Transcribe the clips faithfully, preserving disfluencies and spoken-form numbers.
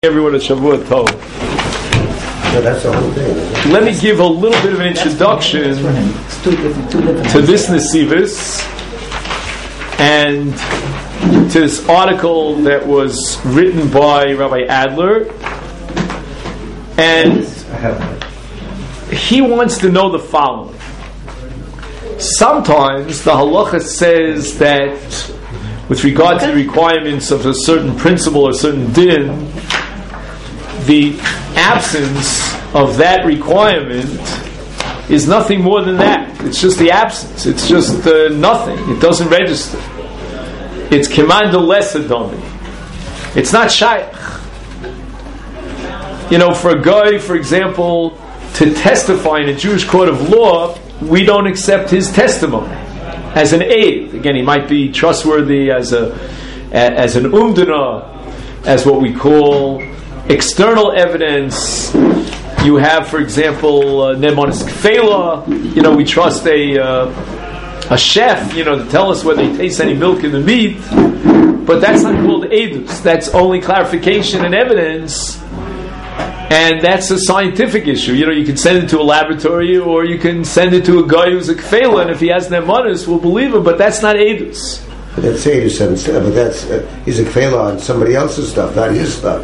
Everyone at Shavuot Tov. No, that's the whole thing. Let me give a little bit of an introduction to this Nesivis and to this article that was written by Rabbi Adler. And he wants to know the following. Sometimes the halacha says that with regard to the requirements of a certain principle or certain din, the absence of that requirement is nothing more than that. It's just the absence. It's just uh, nothing. It doesn't register. It's kemanda lesadoni. It's not shaykh. You know, for a guy, for example, to testify in a Jewish court of law, we don't accept his testimony as an aid. Again, he might be trustworthy as a as an umdana, as what we call external evidence. You have, for example, uh, Nemanis Kfela. You know, we trust a uh, a chef, you know, to tell us whether he tastes any milk in the meat. But that's not called edus. That's only clarification and evidence, and that's a scientific issue. You know, you can send it to a laboratory, or you can send it to a guy who's a Kfela, and if he has Nemanis, we'll believe him. But that's not edus. But that's edus, and but that's uh, he's a Kfela on somebody else's stuff, not his stuff.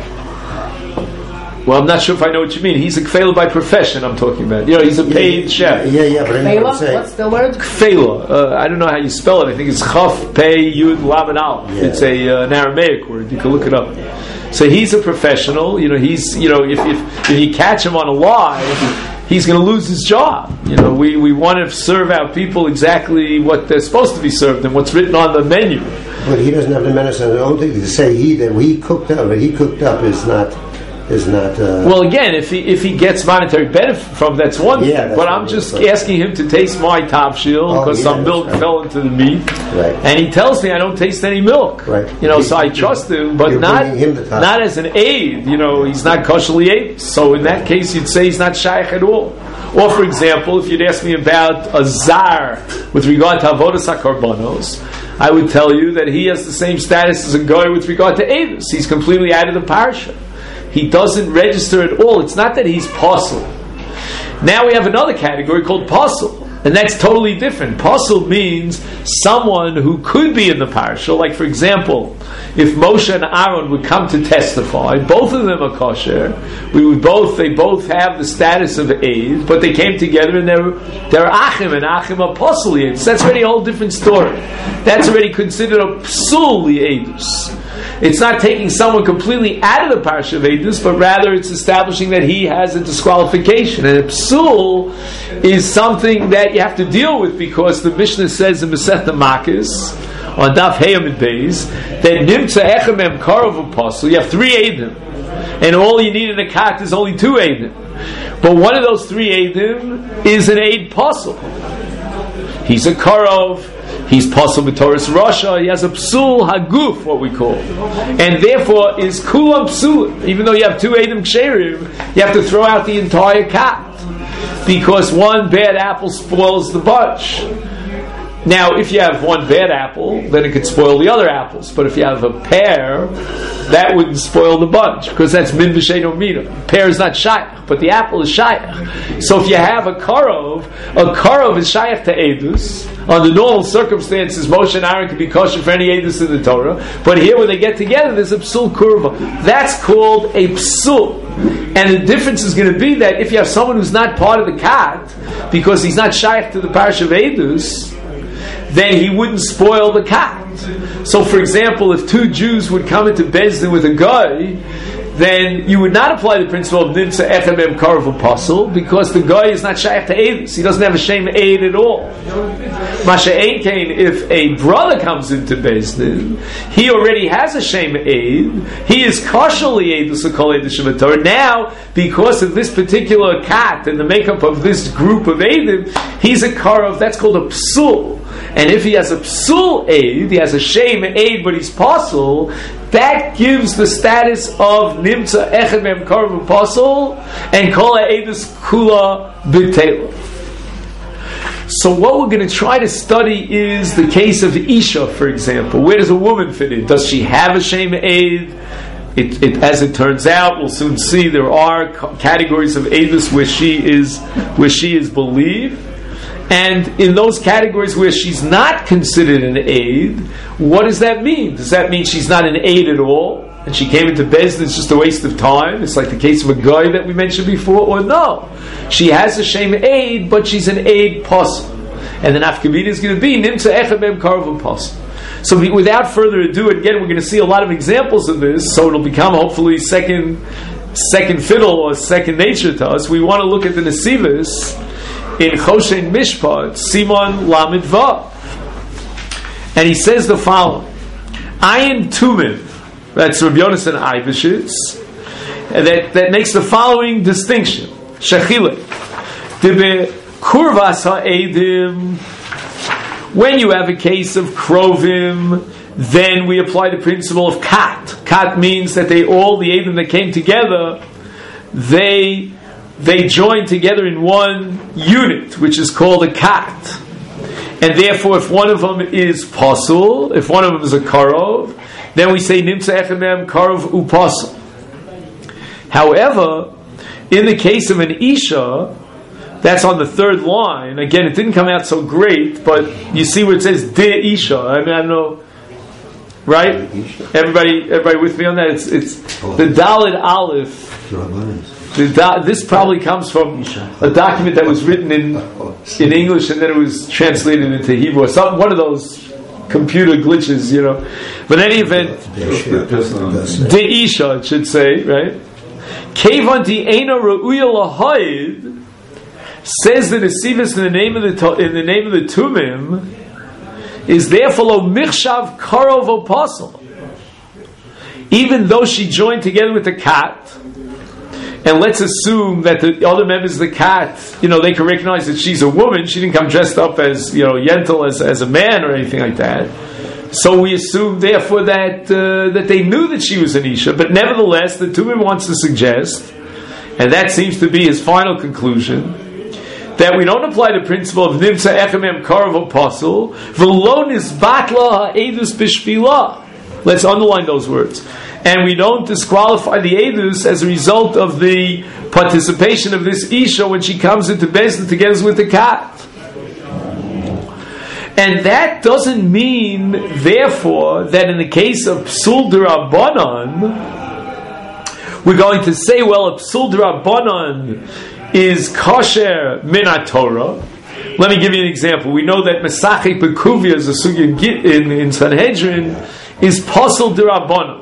Well, I'm not sure if I know what you mean. He's a kfela by profession, I'm talking about. You know, he's a paid yeah, chef. Yeah, yeah, but I know what I'm saying. What's the word? Kfela. Uh, I don't know how you spell it. I think it's chaf, pei, yud, lav, and al. Yeah. It's a, uh, an Aramaic word. You can look it up. So he's a professional. You know, he's, you know, if, if, if you catch him on a lie, he's going to lose his job. You know, we, we want to serve our people exactly what they're supposed to be served and what's written on the menu. But he doesn't have the medicine. The only thing to say he that he cooked up, he cooked up is not... is not uh, well, again, if he if he gets monetary benefit from, that's one yeah, thing. But I'm just right. asking him to taste my top shield because oh, yeah, some milk right. fell into the meat, right. and he tells me I don't taste any milk. Right. You know, he, so I trust him, but not him not as an aid. You know, he's not kosherly aid. So in that case, you'd say he's not shaykh at all. Or, for example, if you'd ask me about a zar with regard to avodas hakarbanos, I would tell you that he has the same status as a guy with regard to edus. He's completely out of the parsha. He doesn't register at all. It's not that he's pasul. Now we have another category called pasul, and that's totally different. Pasul means someone who could be in the parsha. Like, for example, if Moshe and Aaron would come to testify, both of them are kosher. We would both they both have the status of aid, but they came together and they're they're achim, and achim are pasul yedus. That's already a whole different story. That's already considered a psul yedus. It's not taking someone completely out of the parsha of edus, but rather it's establishing that he has a disqualification. And a psul is something that you have to deal with, because the Mishnah says in Masechta Makis on Daf Heyamid Beis that nimtza echem em karov apostle. You have three edim, and all you need in a kat is only two edim. But one of those three edim is an eid apostle. He's a karov. He's pasul b'toras Rasha. He has a psul haguf, what we call, and therefore is kulam psul. Even though you have two edim ksherim, you have to throw out the entire kat, because one bad apple spoils the bunch. Now, if you have one bad apple, then it could spoil the other apples. But if you have a pear, that wouldn't spoil the bunch, because that's min b'sheino mina. Pear is not shaykh, but the apple is shaykh. So if you have a karov, a karov is shaykh to edus. Under normal circumstances, Moshe and Aaron can be kosher for any edus in the Torah. But here, when they get together, there's a psul kurva. That's called a psul. And the difference is going to be that if you have someone who's not part of the kat, because he's not shaykh to the parish of edus, then he wouldn't spoil the kat. So, for example, if two Jews would come into Beis Din with a guy, then you would not apply the principle of nimtza echem em karov apostle, because the guy is not shaykh to edus. He doesn't have a shame aid at all. Masha ein kain, if a brother comes into Beis Din, he already has a shame aid. He is kosherly edus l'kol edus sheb'Torah. Now, because of this particular kat and the makeup of this group of edim, he's a karov. That's called a psul. And if he has a psul aid, he has a shame aid, but he's pasul, that gives the status of nimtza echem em karov pasul and kol ha'edus kula b'teila. So what we're going to try to study is the case of Isha, for example. Where does a woman fit in? Does she have a shame aid? it, it, as it turns out, we'll soon see there are categories of Eidus where she is where she is believed, and in those categories where she's not considered an aid, what does that mean? Does that mean she's not an aid at all, and she came into Bezdin, it's just a waste of time? It's like the case of a guy that we mentioned before, or no? She has a shame aid, but she's an aid posel. And the nafkamina is going to be nimtza echad mem karov posel. So we, without further ado, again, we're going to see a lot of examples of this, so it'll become hopefully second second fiddle or second nature to us. We want to look at the Nesivos in Choshen Mishpat, Simon Lamed Vav. And he says the following: Ayin Tumim, that's Rabbi Yonasan Eibeshitz, and that, that makes the following distinction. Shechile, Debe Kurvas HaEdim, when you have a case of Krovim, then we apply the principle of Kat. Kat means that they all, the Edim that came together, they they joined together in one unit, which is called a Kat. And therefore, if one of them is Pasul, if one of them is a Karov, then we say Nimtza Echad Mem Karov Upasul. However, in the case of an Isha, that's on the third line. Again, it didn't come out so great, but you see where it says De Isha. I mean, I don't know, right? Everybody, everybody with me on that? It's it's the Dalet Aleph. The da, this probably comes from a document that was written in in English and then it was translated into Hebrew, or some one of those computer glitches, you know. But in any event, De Isha, it should say, right? Kevan Di Eina Ra'uya Lahaid says that the Nesivos in the name of the in the name of the Tumim is therefore lo michshav karov apostle, even though she joined together with the Kat. And let's assume that the other members of the Kat, you know, they can recognize that she's a woman. She didn't come dressed up as, you know, Yentl as as a man or anything like that. So we assume, therefore, that uh, that they knew that she was an Isha. But nevertheless, the Tumim wants to suggest, and that seems to be his final conclusion, that we don't apply the principle of Nimtza Echad Mem Karov Apostle, V'lo Nizbatla Ha'edus B'Shvilah. Let's underline those words. And we don't disqualify the Edus as a result of the participation of this Isha when she comes into Bezdin together with the Kat. And that doesn't mean, therefore, that in the case of Psul D'Rabbanan, we're going to say, well, a Psul D'Rabbanan is kosher min Torah. Let me give you an example. We know that Mesachik Bekuvia is a sugya in, in Sanhedrin is Pasul D'Rabbanan.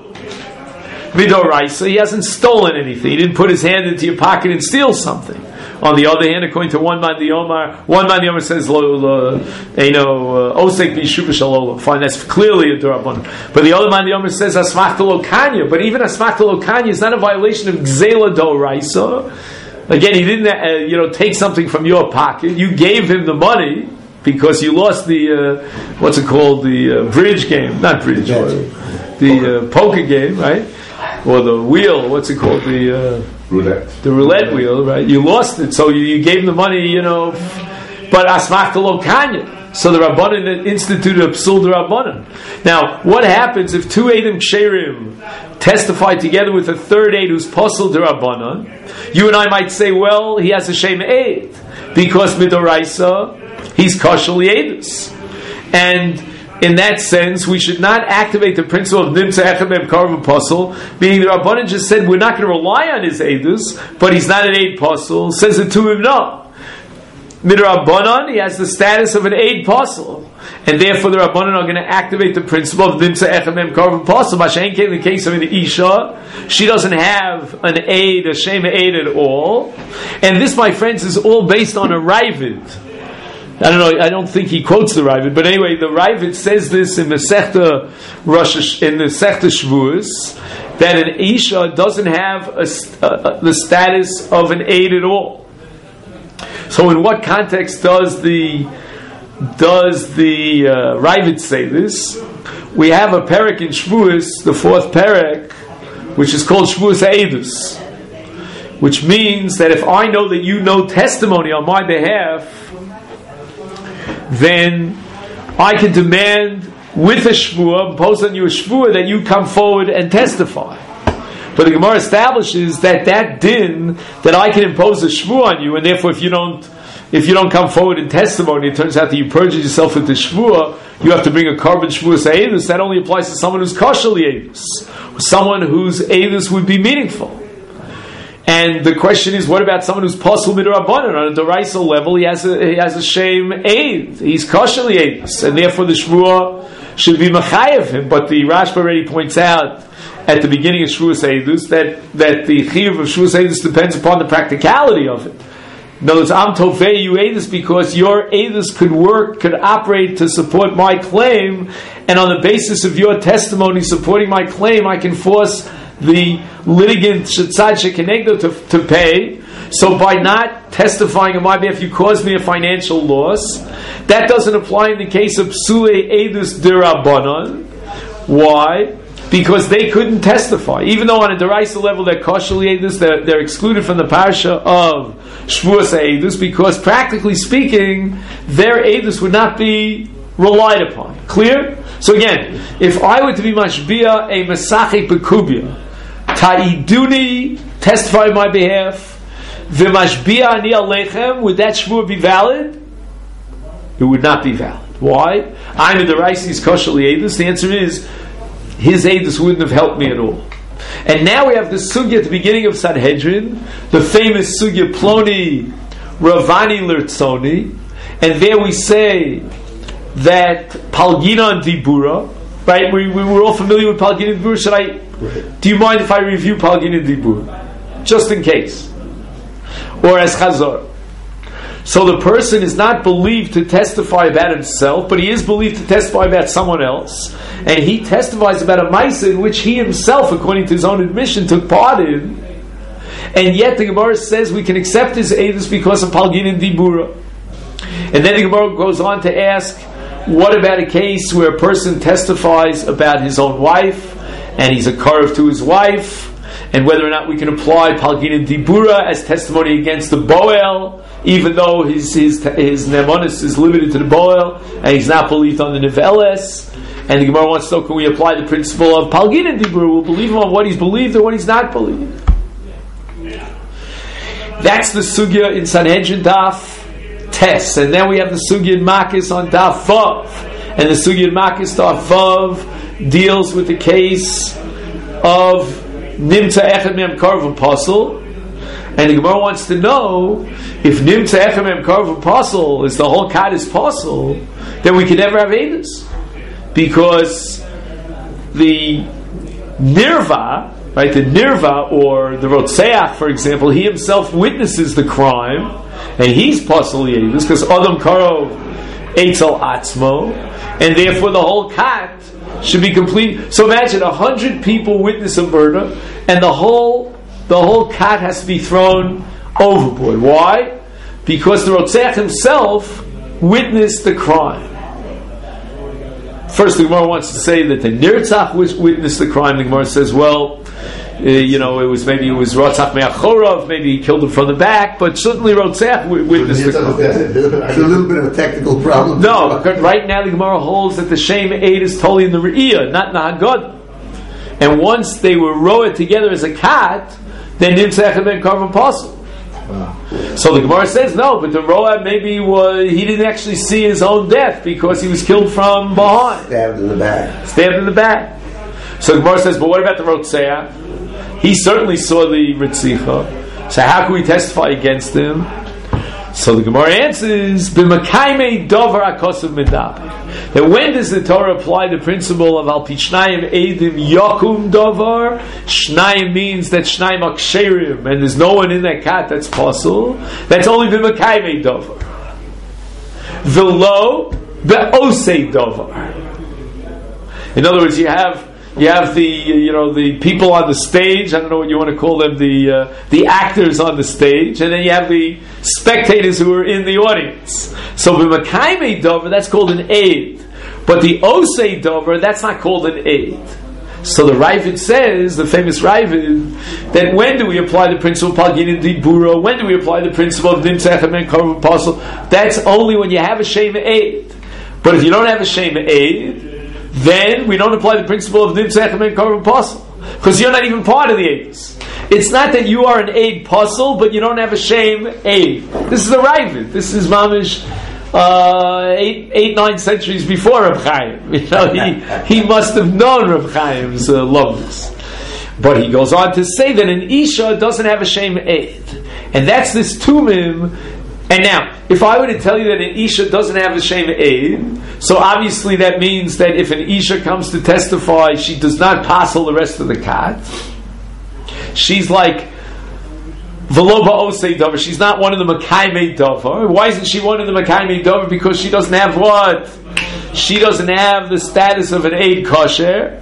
Midoraisa, he hasn't stolen anything. He didn't put his hand into your pocket and steal something. On the other hand, according to one man the Omar, one man the Omar says, "Lo, lo, you know, osek b'yishuv shalom." Fine, that's clearly a D'Rabbanan. But the other man the Omar says, "Asmachta lo kanya." But even Asmachta lo kanya is not a violation of Gzela D'Oraisa. Again, he didn't, uh, you know, take something from your pocket. You gave him the money because you lost the uh, what's it called, the uh, bridge game, not bridge, or the uh, poker game, right? Or the wheel, what's it called, the uh, roulette, the roulette wheel, right? You lost it, so you, you gave him the money, you know. But asmachta lo kanya. So the Rabbanan instituted a psul d'Rabbanan. Now, what happens if two Eidim Ksherim testify together with a third Eid who's psul d'Rabbanan? You and I might say, well, he has a shem Eid because midoraisa he's kosher li'edus, and in that sense, we should not activate the principle of Nimtza Echad Mem Karov Apostle, meaning the Rabbanan just said we're not going to rely on his Eidus, but he's not an Eid Apostle. Says it to him, no. Midrabbanan, he has the status of an Eid Apostle, and therefore the Rabbanan are going to activate the principle of Nimtza Echad Mem Karov Apostle. Mashen in the case of an Isha, she doesn't have an Eid, a Shem Eid at all, and this, my friends, is all based on a Ravid. I don't know. I don't think he quotes the Ravid, but anyway, the Ravid says this in the Sechta Rosh in the Sechta Shavuos that an Isha doesn't have a, uh, the status of an aid at all. So, in what context does the does the uh, Ravid say this? We have a perek in Shavuos, the fourth perek, which is called Shavuos Eidus, which means that if I know that you know testimony on my behalf, then I can demand with a shvuah, impose on you a shvuah that you come forward and testify. But the Gemara establishes that that din, that I can impose a shvu on you, and therefore if you don't if you don't come forward in testimony, it turns out that you perjured yourself with the shvua, you have to bring a carbon shvua eidus. That only applies to someone who's kosher eidus, someone whose eidus would be meaningful. And the question is, what about someone who's pasul midrabanan? On a deraisa level, he has a he has a shame eid. He's kosher eidus, and therefore the shvua should be mechayev him. But the Rashba already points out at the beginning of shvuas eidus that that the chiyuv of shvuas eidus depends upon the practicality of it. In other words, I'm tovei you eidus because your eidus could work, could operate to support my claim, and on the basis of your testimony supporting my claim, I can force the litigant shetzad shekenegdo to to pay. So by not testifying on my behalf, you caused me a financial loss. That doesn't apply in the case of psulei eidus derabanan. Why? Because they couldn't testify. Even though on a deraisa level they're kosher eidus, they're, they're excluded from the parsha of shvuas eidus, because practically speaking, their eidus would not be relied upon. Clear? So again, if I were to be mashbia a mesachik bekubia, ta'iduni, testify on my behalf, v'mashbia ani aleichem, would that shvua be valid? It would not be valid. Why? I'm a deraisa is kosher eidus. The answer is, his eidus wouldn't have helped me at all. And now we have the sugya at the beginning of Sanhedrin, the famous sugya Ploni Ravani Lirtzoni, and there we say that Palgina and Dibura, right? We, we were all familiar with Palgina and Dibura. Should I? Right. Do you mind if I review Palgina and Dibura, just in case, or as Chazor? So the person is not believed to testify about himself, but he is believed to testify about someone else. And he testifies about a ma'aseh in which he himself, according to his own admission, took part in. And yet the Gemara says we can accept his eidus because of Palgin and Dibura. And then the Gemara goes on to ask, what about a case where a person testifies about his own wife, and he's a karev to his wife, and whether or not we can apply Palgin and Dibura as testimony against the Boel, even though his his his nemonis is limited to the boil, and he's not believed on the neveles. And the Gemara wants to know, can we apply the principle of Palgin and Dibur? We'll believe him on what he's believed or what he's not believed. That's the sugya in Sanhedrin Daf Tes. And then we have the sugya in Makis on Daf Vav. And the sugya in Makis Daf Vav deals with the case of Nimta Echem Mem Karv Apostle. And the Gemara wants to know, if Nimtza Echem Mem Karv Apostle is the whole kat is apostle, then we can never have Eidus. Because the Nirva, right, the Nirva, or the Rotseach, for example, he himself witnesses the crime, and he's apostle Eidus, because Adam Karov Eitzel Atzmo, and therefore the whole kat should be complete. So imagine a hundred people witness a murder, and the whole The whole kat has to be thrown overboard. Why? Because the Rotzeach himself witnessed the crime. First, the Gemara wants to say that the Nirtzach witnessed the crime. The Gemara says, well, uh, you know, it was maybe it was Rotzach Me'achorov, maybe he killed him from the back, but certainly Rotzeach witnessed the crime. It's a little bit of a technical problem. No, right now the Gemara holds that the Shem Eid is totally in the Re'iyah, not in the Haggadah. And once they were roed together as a kat, then Nimtzah Echem Mem Karv Apostle. Wow. So the Gemara says no, but the Roa maybe was, he didn't actually see his own death because he was killed from behind, stabbed in the back. Stabbed in the back. So the Gemara says, but what about the Rotzeach? He certainly saw the Ritzicha. So how can we testify against him? So the Gemara answers, "B'makaymei davar akosav medaber." That when does the Torah apply the principle of al pi shnayim eidim yakum davar? Shnayim means that shnayim aksherim, and there's no one in that kat that's possible. That's only b'makaymei davar. V'lo be'osei davar. In other words, you have. You have the, you know, the people on the stage. I don't know what you want to call them, the uh, the actors on the stage, and then you have the spectators who are in the audience. So b'makaymei dover, that's called an aid, but the osei dover, that's not called an aid. So the Ravid says, the famous Ravid, that when do we apply the principle of Palgin and Dibura? When do we apply the principle of Nimtzah Echem Mem Karv Apostle? That's only when you have a Shem aid. But if you don't have a Shem aid, then we don't apply the principle of Nimtzah Echem Mem Karv Apostle. because you're not even part of the Eidus. It's not that you are an Eid Puzzle, but you don't have a shame Eid. This is a Ravid. This is Mamish uh, eight, eight, nine centuries before Reb Chaim. You know, he, he must have known Reb Chaim's uh, loveness. But he goes on to say that an Isha doesn't have a shame Eid. And that's this Tumim. And now, if I were to tell you that an Isha doesn't have a shame Eid, so obviously that means that if an Isha comes to testify, she does not passel the rest of the kat. She's like Veloba Osei Dover. She's not one of the Makaimei Dover. Why isn't she one of the Makaimei Dover? Because she doesn't have what? She doesn't have the status of an Eid Kosher.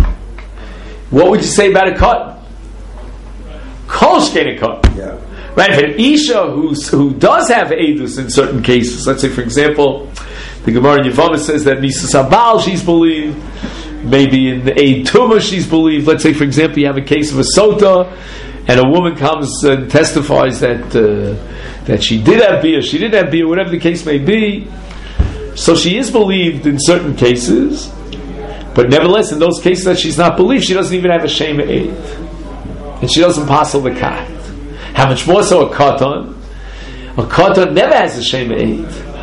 What would you say about a cut? Kolshkein a cut. Yeah. Right, if an Isha who, who does have Eidus in certain cases, let's say for example, the Gemara in Yevamah says that Misas Habal she's believed, maybe in the Eid Tumah she's believed. Let's say for example you have a case of a Sota, and a woman comes and testifies that uh, that she did have Bia, she didn't have Bia, whatever the case may be. So she is believed in certain cases, but nevertheless in those cases that she's not believed, she doesn't even have a Shema Eid. And she doesn't passel the kat. How much more so a katan? A katan never has a shema eid,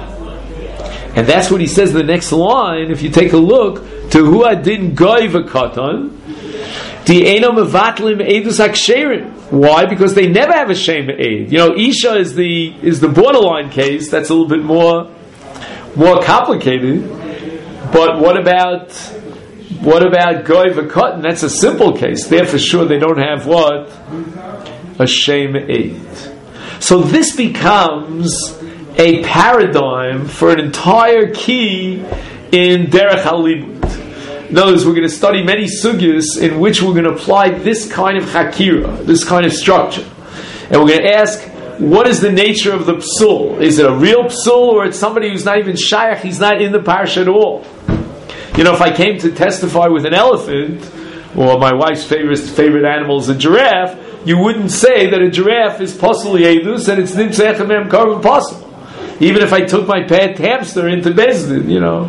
and that's what he says in the next line. If you take a look to who I didn't goiv a katan, the eno mevatlim eidus aksherim. Why? Because they never have a shema eid. You know, Isha is the is the borderline case. That's a little bit more more complicated. But what about what about goiv a katan? That's a simple case. There for sure they don't have what. A shame Eid. So this becomes a paradigm for an entire key in Derech HaLimud. In other words, we're going to study many sugyas in which we're going to apply this kind of hakira, this kind of structure. And we're going to ask, what is the nature of the psul? Is it a real psul, or it's somebody who's not even shayach, he's not in the parsha at all? You know, if I came to testify with an elephant, or my wife's favorite favorite animal is a giraffe, you wouldn't say that a giraffe is possibly Eidus and it's Nimtzech Mem Karvan possible. Even if I took my pet hamster into Bezdin, you know.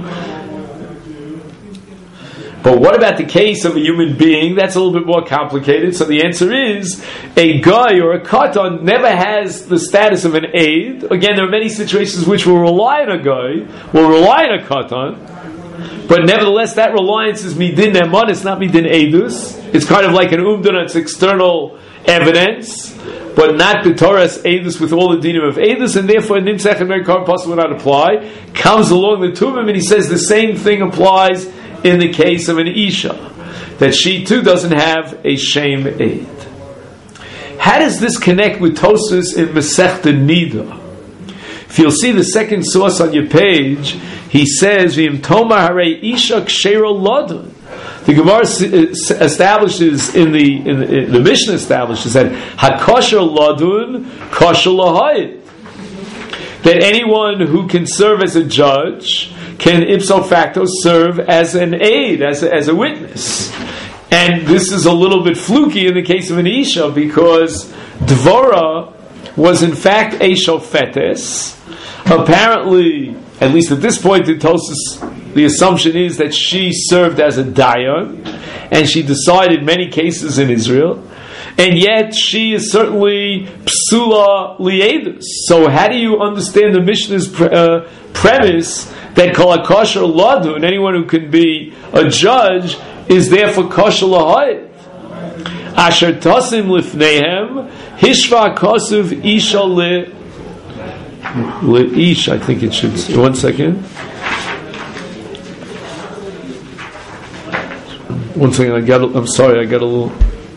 But what about the case of a human being? That's a little bit more complicated. So the answer is, a guy or a katan never has the status of an Eid. Again, there are many situations which will rely on a guy, will rely on a katan, but nevertheless that reliance is midin eman, it's not midin Eidus. It's kind of like an umdana, it's external evidence, but not b'toras Eidus with all the dinim of Eidus, and therefore Nimtzech and Merkar Pasuk would not apply. Comes along the Tumim and he says the same thing applies in the case of an Isha, that she too doesn't have a shame Eid. How does this connect with Tosfos in Masechta Nida? If you'll see the second source on your page, he says, V'im Tomar Harei Isha Kshero Lodun. The Gemara establishes in the in the, in the Mishnah establishes that hakosher ladun kosher lahayit, that anyone who can serve as a judge can ipso facto serve as an aid, as a, as a witness. And this is a little bit fluky in the case of an Isha, because Dvora was in fact a shofetes. Apparently, at least at this point in Tosfos, the assumption is that she served as a dayan, and she decided many cases in Israel, and yet she is certainly psula liedus. So how do you understand the Mishnah's pre- uh, premise that kol hakosher ladun, anyone who can be a judge, is therefore kosher lahayit? Asher tasim lifnehem hishva kosuv isha le leish. I think it should say. One second. One second, I got. A, I'm sorry, I got a little.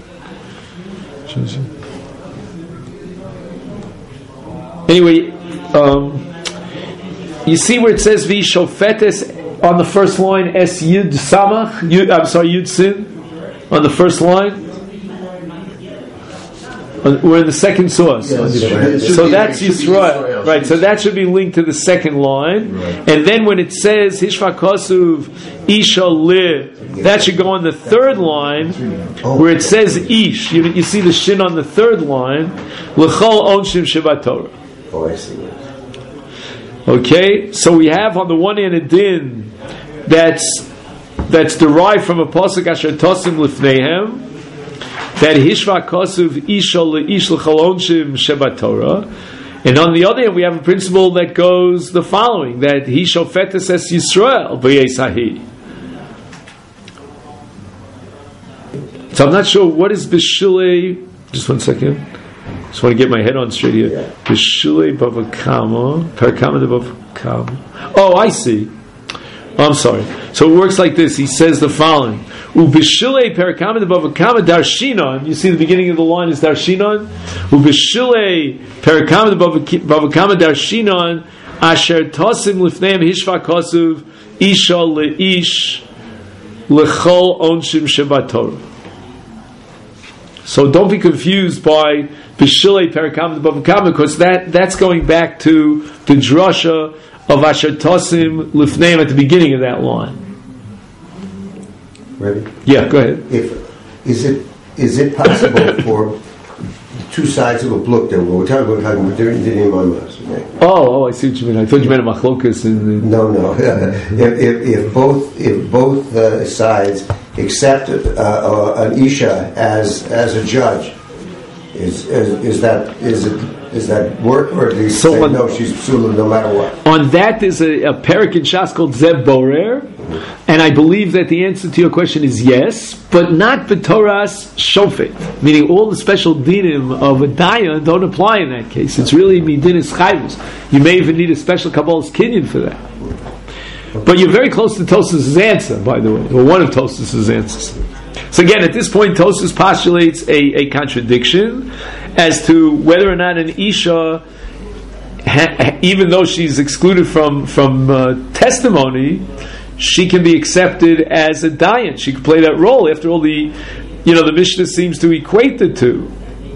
Anyway, um, you see where it says "V'shofetes" on the first line, "Es Yud Samach." Yud, I'm sorry, Yud Sin on the first line. We're in the second source. Yes. So that's Yisrael. Right, so that should be linked to the second line. Right. And then when it says Hishva Kosuv Isha Li, that should go on the third line where it says Ish. You, you see the shin on the third line. L'chol Onshim Shabbat Torah. Oh, I see. Okay, so we have on the one hand a din that's that's derived from a pasuk Asher Tosim Lifneihem, that Hishva Kosuv Isha Le'ish L'Chalonshim Shebat Torah. And on the other hand, we have a principle that goes the following, that He Shofetes Es Yisrael B'Yesahi. So I'm not sure what is B'Shulei. Just one second. Just want to get my head on straight here. B'Shulei Bavakama. Parakama de Bavakama. Oh, I see. Oh, I'm sorry. So it works like this. He says the following. Ubishile perakama de bavakama darshinon. You see the beginning of the line is darshinon. Ubishile perakama de bavakama darshinon. Asher tosim lifneim hishva kosuv isha leish lechol onshim shebat Torah. So don't be confused by bishile perakama de bavakama, because that that's going back to the drasha of Asher tosim lifneim at the beginning of that line. Ready? Yeah, go ahead. If is it is it possible for two sides of a book that we're talking about talking about different mamas? Okay? Oh, oh, I see what you mean. I thought you meant a machlokas in the... No, no. if, if, if both if both uh, sides accept uh, an isha as as a judge, is is, is that is it? Is that work, or do you so say on, no, she's psula no matter what? On that, there's a, a parak in Shas called Zev Borer, and I believe that the answer to your question is yes, but not b'toras shofet, meaning all the special dinim of a dayan don't apply in that case. It's really midinis chayvus. You may even need a special kabbalah's kinyan for that. But you're very close to Tosfos' answer, by the way, or one of Tosfos' answers. So again, at this point, Tosfos postulates a, a contradiction as to whether or not an Isha, ha, even though she's excluded from from uh, testimony, she can be accepted as a dayan. She can play that role. After all, the you know the Mishnah seems to equate the two.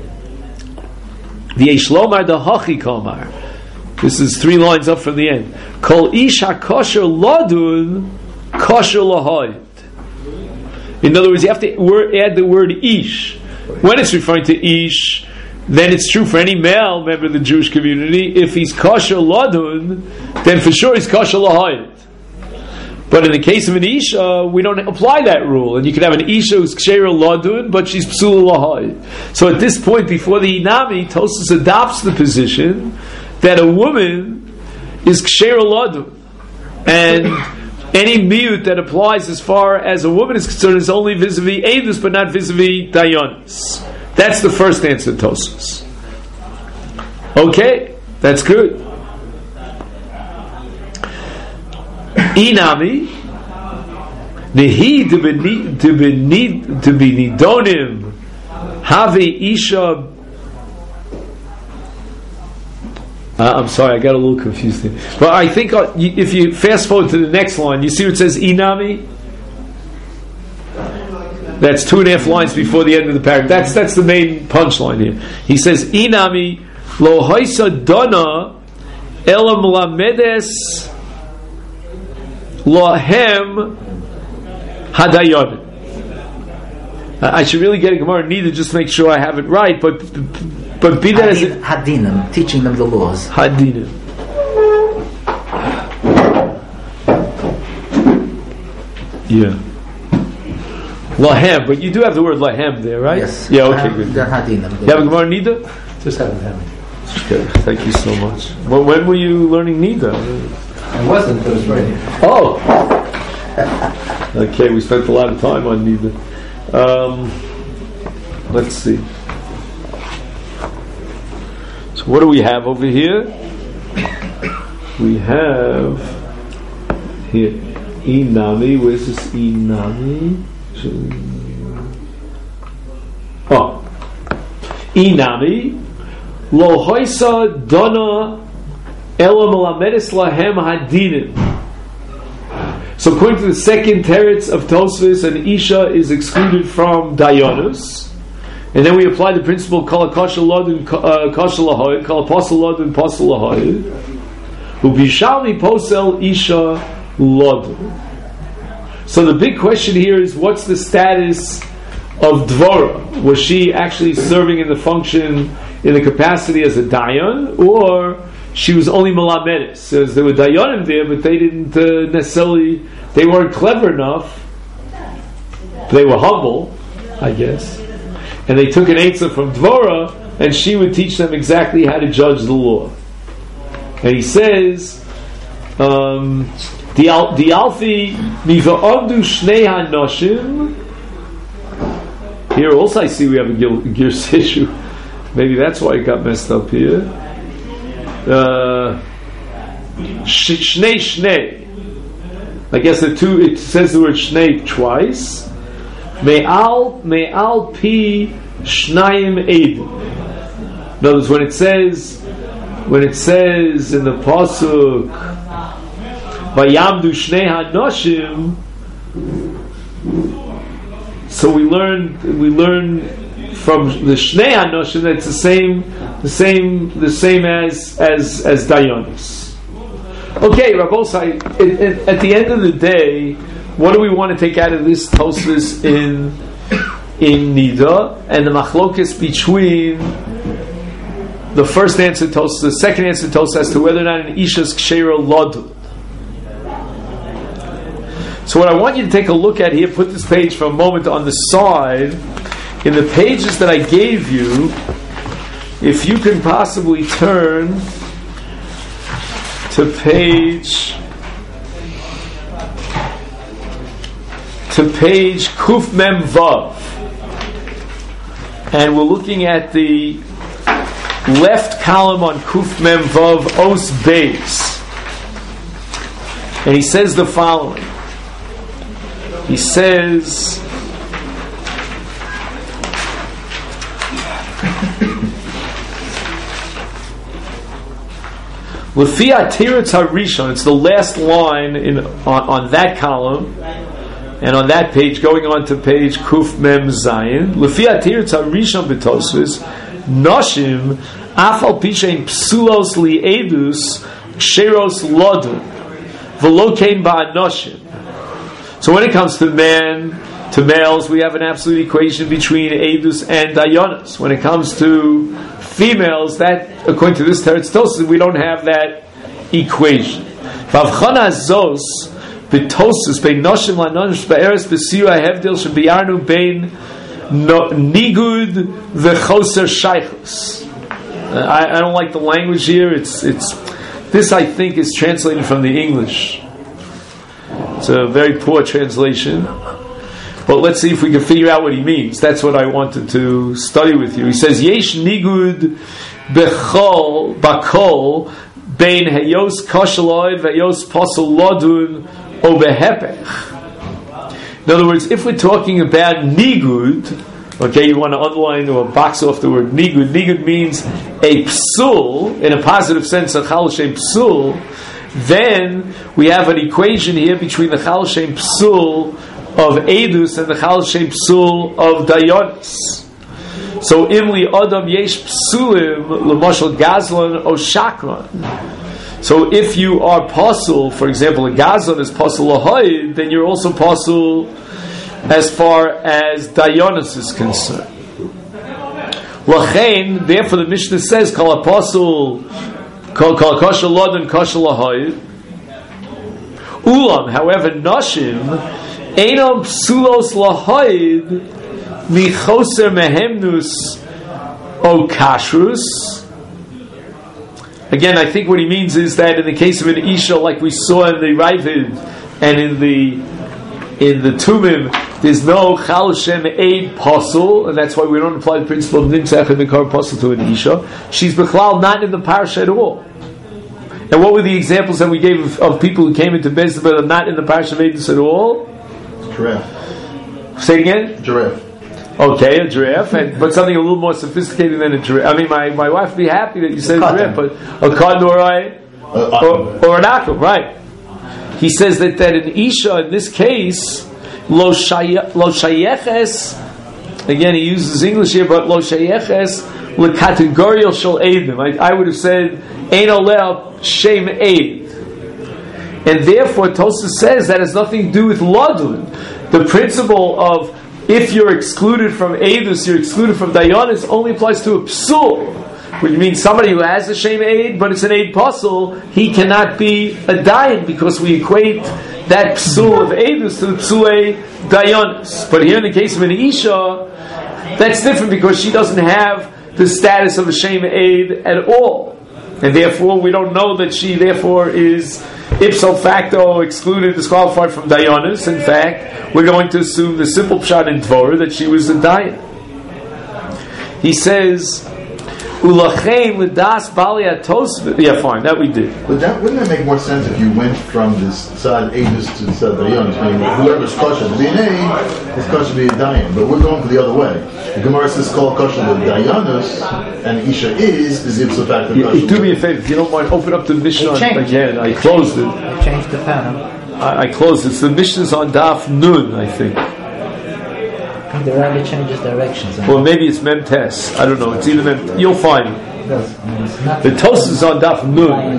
The Eishlomar the Hachi Komar. This is three lines up from the end. Kol Isha kosher ladun kosher lahoid. In other words, you have to add the word ish. When it's referring to ish, then it's true for any male member of the Jewish community. If he's kosher ladun, then for sure he's kosher lahoid. But in the case of an isha, we don't apply that rule. And you can have an isha who's ksheira ladun, but she's psula lahoid. So at this point, before the inami, Tosfos adopts the position that a woman is ksheira ladun. And any miyut that applies as far as a woman is concerned is only vis-a-vis edus, but not vis-a-vis dayanis. That's the first answer, Tosfos. Okay, that's good. Inami nehi to be nidonim have isha. Uh, I'm sorry, I got a little confused here. But I think uh, you, if you fast forward to the next line, you see what it says inami. That's two and a half lines before the end of the paragraph. That's that's the main punchline here. He says inami lo haisa dona ela melamedes lohem hadayon. I should really get a Gemara neither, just make sure I have it right, but but be that as it, Hadinim, teaching them the laws. Hadinim. Yeah. Lahem, but you do have the word lahem there, right? Yes. Yeah, okay, good. The Hadinim. You have a Gemara neither? Just haven't had it. Okay, thank you so much. Well, when were you learning Nida? I wasn't, but it was right here. Oh! Okay, we spent a lot of time on Nida. Um, let's see. So what do we have over here? We have here Inami. Where's this Inami? Oh, Inami Lo Hoisa Dona Ela Melamedes Lahem Hadinim. So according to the second teretz of Tosfos, an Isha is excluded from Dayanus. And then we apply the principle Kol HaKosher Lodin Kosher Lahoid, Kol HaPosel Lodin Posel Lahoid, Ubishalmi Posel Isha Lodin. So the big question here is, what's the status of Dvorah? Was she actually serving in the function, in the capacity as a Dayan, or she was only Melamedes? So there were Dayanim there, but they didn't uh, necessarily, they weren't clever enough. They were humble, I guess. and they took an Eitzah from Dvorah, and she would teach them exactly how to judge the law. And he says, um, Dialfi miva'avdu shnei hanoshim. Here also I see we have a Girs issue. Maybe that's why it got messed up here. Uh, shnei shnei. I guess the two, it says the word shnei twice. Me'al, me'al pi shnayim edim. In other words, when it says, when it says in the pasuk, vayamdu shnei hanoshim, so we learn, we learn from the shnei hanoshim that it's the same, the same, the same as as as dayanis. Okay, Rabbosai, at the end of the day, what do we want to take out of this Tosfos in in Nida and the machlokes between the first answer Tosfos, the second answer Tosfos as to whether or not an isha's kshera lodud. So what I want you to take a look at here, put this page for a moment on the side. In the pages that I gave you, if you can possibly turn to page to page Kuf Mem Vav, and we're looking at the left column on Kuf Mem Vav Os Beis, and he says the following. He says, Lefi Atirat HaRishon, it's the last line in on, on that column, and on that page, going on to page Kuf Mem Zayin. Lefi Atirat HaRishon b'Tosfos, Noshim Afal Pishein Psulos Li'edus Ksheros Lodun V'lo Kein Ba'anoshim. So when it comes to men, to males, we have an absolute equation between Edus and Dayanos. When it comes to females, that, according to this Teretz Tosfos, we don't have that equation. Vavchana Zos b'Tosfos bein Noshim la'Noshim ba'Eretz b'Siyua Hevdil shebiyarnu bein Nigud v'Choser Shaychus. I, I don't like the language here. It's it's this I think is translated from the English. It's a very poor translation. But let's see if we can figure out what he means. That's what I wanted to study with you. He says, Yesh nigud bechol bakol bein heyos kosheloid veyos posel lodun o behepech. In other words, if we're talking about nigud, okay, you want to underline or box off the word nigud. Nigud means a psul, in a positive sense, a chal shem psul. Then we have an equation here between the chal shem psul of Edus and the Chal Shem Psul of Dayanis. So Imli Adam Yesh Psulim L'Moshel Gazlan O Shakran. So if you are Pasul, for example, a Gazlan is Pasul Lahoid, then you're also Pasul as far as Dayanis is concerned. Lachain, therefore the Mishnah says, Kal Pasul Kal Kashal Lodin Kashal Lahoid. Ulam, however, Nashim Einam psulos lahoid michoser mehemnus o kashrus. Again, I think what he means is that in the case of an isha, like we saw in the Ravid and in the in the Tumim, there's no chal shem eid pasul, and that's why we don't apply the principle of nimtzach and mikar pasul to an isha. She's b'chlal not in the parsha at all. And what were the examples that we gave of, of people who came into Bezdin but are not in the parsha of Eidus at all? Giraffe. Say it again? Giraffe. Okay, a giraffe, and, but something a little more sophisticated than a giraffe. I mean, my, my wife would be happy that you said a giraffe, but a cotton or, a, uh, or, or an akum, right? He says that, that an isha, in this case, lo shayeches, again, he uses English here, but lo shayeches l'kategorial shel eidim. I, I would have said, ein oleh shem eid. And therefore, Tosfos says that has nothing to do with Ladun. The principle of if you're excluded from Eidus, you're excluded from Dayanis, only applies to a Psul, which means somebody who has a Shem Eid, but it's an Eid Pasul, he cannot be a Dayan because we equate that Psul of Eidus to the Psule Dayanis. But here in the case of an Isha, That's different because she doesn't have the status of a shame aid at all. And therefore we don't know that she therefore is ipso facto excluded, disqualified from Dayanis. In fact, we're going to assume the simple pshat in Dvorah that she was a Dayan. He says, Ulachein l'das bali atos. Yeah, fine, that we did. But that wouldn't that make more sense if you went from this side Aegis to the side Dayanis? I mean, whoever's kosher to be an aid is kosher to be a Dayan. But we're going the other way. The Gemara says called kosher the Dayanis, and Isha is is ipso facto kosher. You, do me a favor, if you don't mind, open up the Mishnah again. I closed it. I changed the pattern. I, I closed it. So the Mishnah's on Daf Nun, I think. The rabbi changes directions. Well, maybe it's Mem Tes. I don't know. It's either Mem. You'll find it. It does. I mean, it's not The Tosfos is on Daf Nun.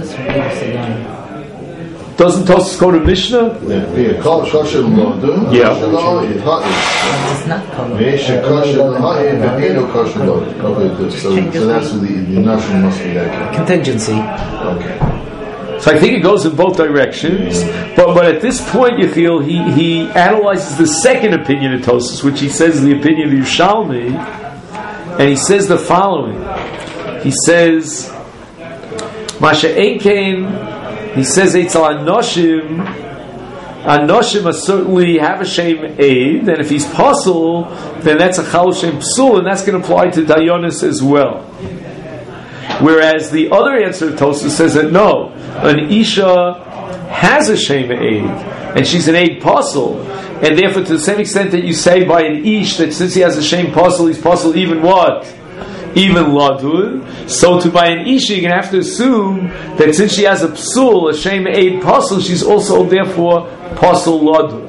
Doesn't Tosfos go to Mishnah? Yeah, kosher l'odun. Yeah. It's not called. Meisha kosher l'ha'in, v'eino kosher l'odun. Okay, so so that's the the notion must be that. Contingency. Okay. So I think it goes in both directions. But but at this point, you feel he, he analyzes the second opinion of Tosfos, which he says is the opinion of Yerushalmi, and he says the following. He says, Masha Einkein, he says, Eitzel Anoshim, Anoshim must certainly have a shame aid, and if he's puzzle, then that's a Chal Shem Psul, and that's going to apply to Dayanis as well. Whereas the other answer of Tosfos says that no, an Isha has a shame aid, and she's an aid puzzle, and therefore to the same extent that you say by an Ish that since he has a shame puzzle, he's puzzle even what? Even Ladun. So to by an Isha, you're going to have to assume that since she has a Psul, a shame aid puzzle, she's also therefore puzzle Ladun.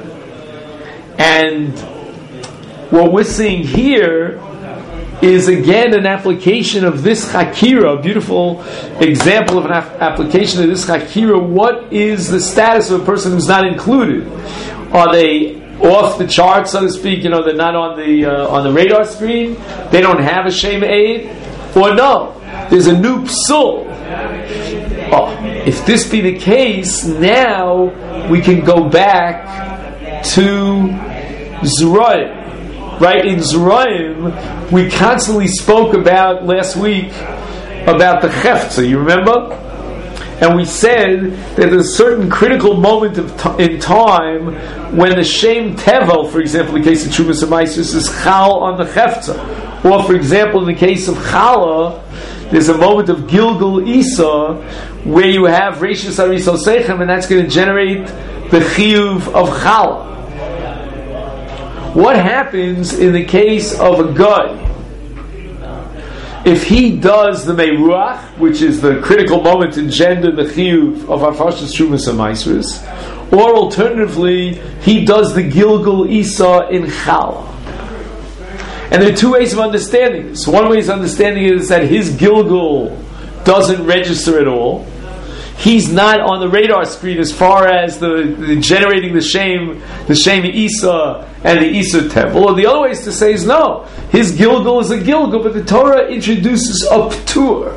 And what we're seeing here is again an application of this Chakira, a beautiful example of an ap- application of this Chakira. What is the status of a person who's not included? Are they off the chart, so to speak? You know, they're not on the uh, on the radar screen. They don't have a shame aid, or no? There's a new psul. Oh, if this be the case, now we can go back to Zerayim. Right, in Zerayim, we constantly spoke about last week about the Chefza, you remember? And we said that there's a certain critical moment of t- in time when the Shem Tevel, for example, in the case of Trumas and Meisus, is Chal on the Chefza. Or, for example, in the case of Chala, there's a moment of Gilgul Isa where you have Reishis Arisol Seichem, and that's going to generate the Chiyuv of Chala. What happens in the case of a guy if he does the Meiruach, which is the critical moment in gender, the Chiyuv of Afashas Trumas and Maisros, or alternatively, he does the Gilgul Isa in Chala? And there are two ways of understanding this. One way of understanding it is that his Gilgul doesn't register at all. He's not on the radar screen as far as the, the generating the shame, the shame Isa and the Isa temple. Or the other way is to say is no, his Gilgul is a Gilgul, but the Torah introduces a Ptur.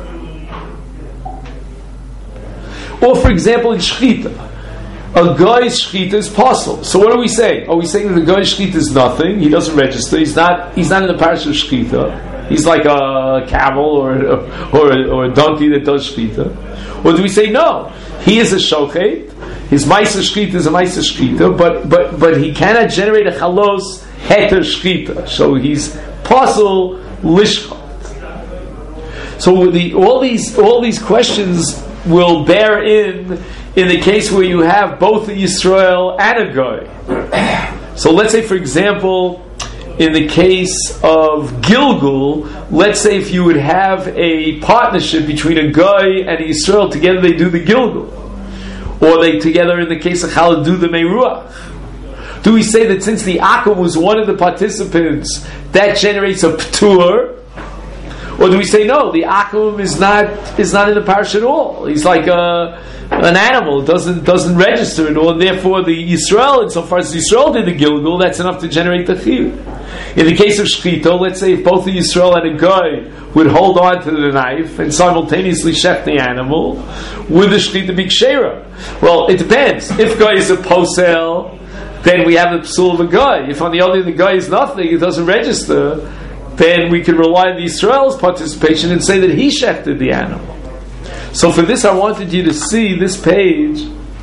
Or for example, in Shechita, a guy's Shechita is possible. So what are we saying? Are we saying that the guy's Shechita is nothing? He doesn't register. He's not. He's not in the parish of Shechita. He's like a camel or or a, or a donkey that does Shechita. Or do we say no? He is a shochet. His ma'aser shchita is a ma'aser shchita, but but but he cannot generate a chalos heter shchita. So he's pasul lishchat. So the, all these all these questions will bear in in the case where you have both a Yisrael and a goy. So let's say, for example, in the case of Gilgul, let's say if you would have a partnership between a guy and a Yisrael, together they do the Gilgul. Or they together, in the case of Chalad, do the Meiruach. Do we say that since the Akum was one of the participants, that generates a Ptur? Or do we say no, the Akum is not is not in the parish at all? He's like a, an animal, doesn't doesn't register at all, and therefore the Yisrael, insofar as Yisrael did the Gilgul, that's enough to generate the Chiyuv. In the case of Shechita, let's say if both the Yisrael and a guy would hold on to the knife and simultaneously shech the animal, would the Shechita be Kshera? Well, it depends. If guy is a posel, then we have the psul of a guy. If on the other hand the guy is nothing, it doesn't register, then we can rely on the Yisrael's participation and say that he shechted the animal. So for this I wanted you to see this page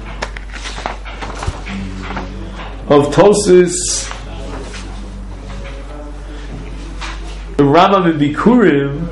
of Tosis the Rambam in Bikurim.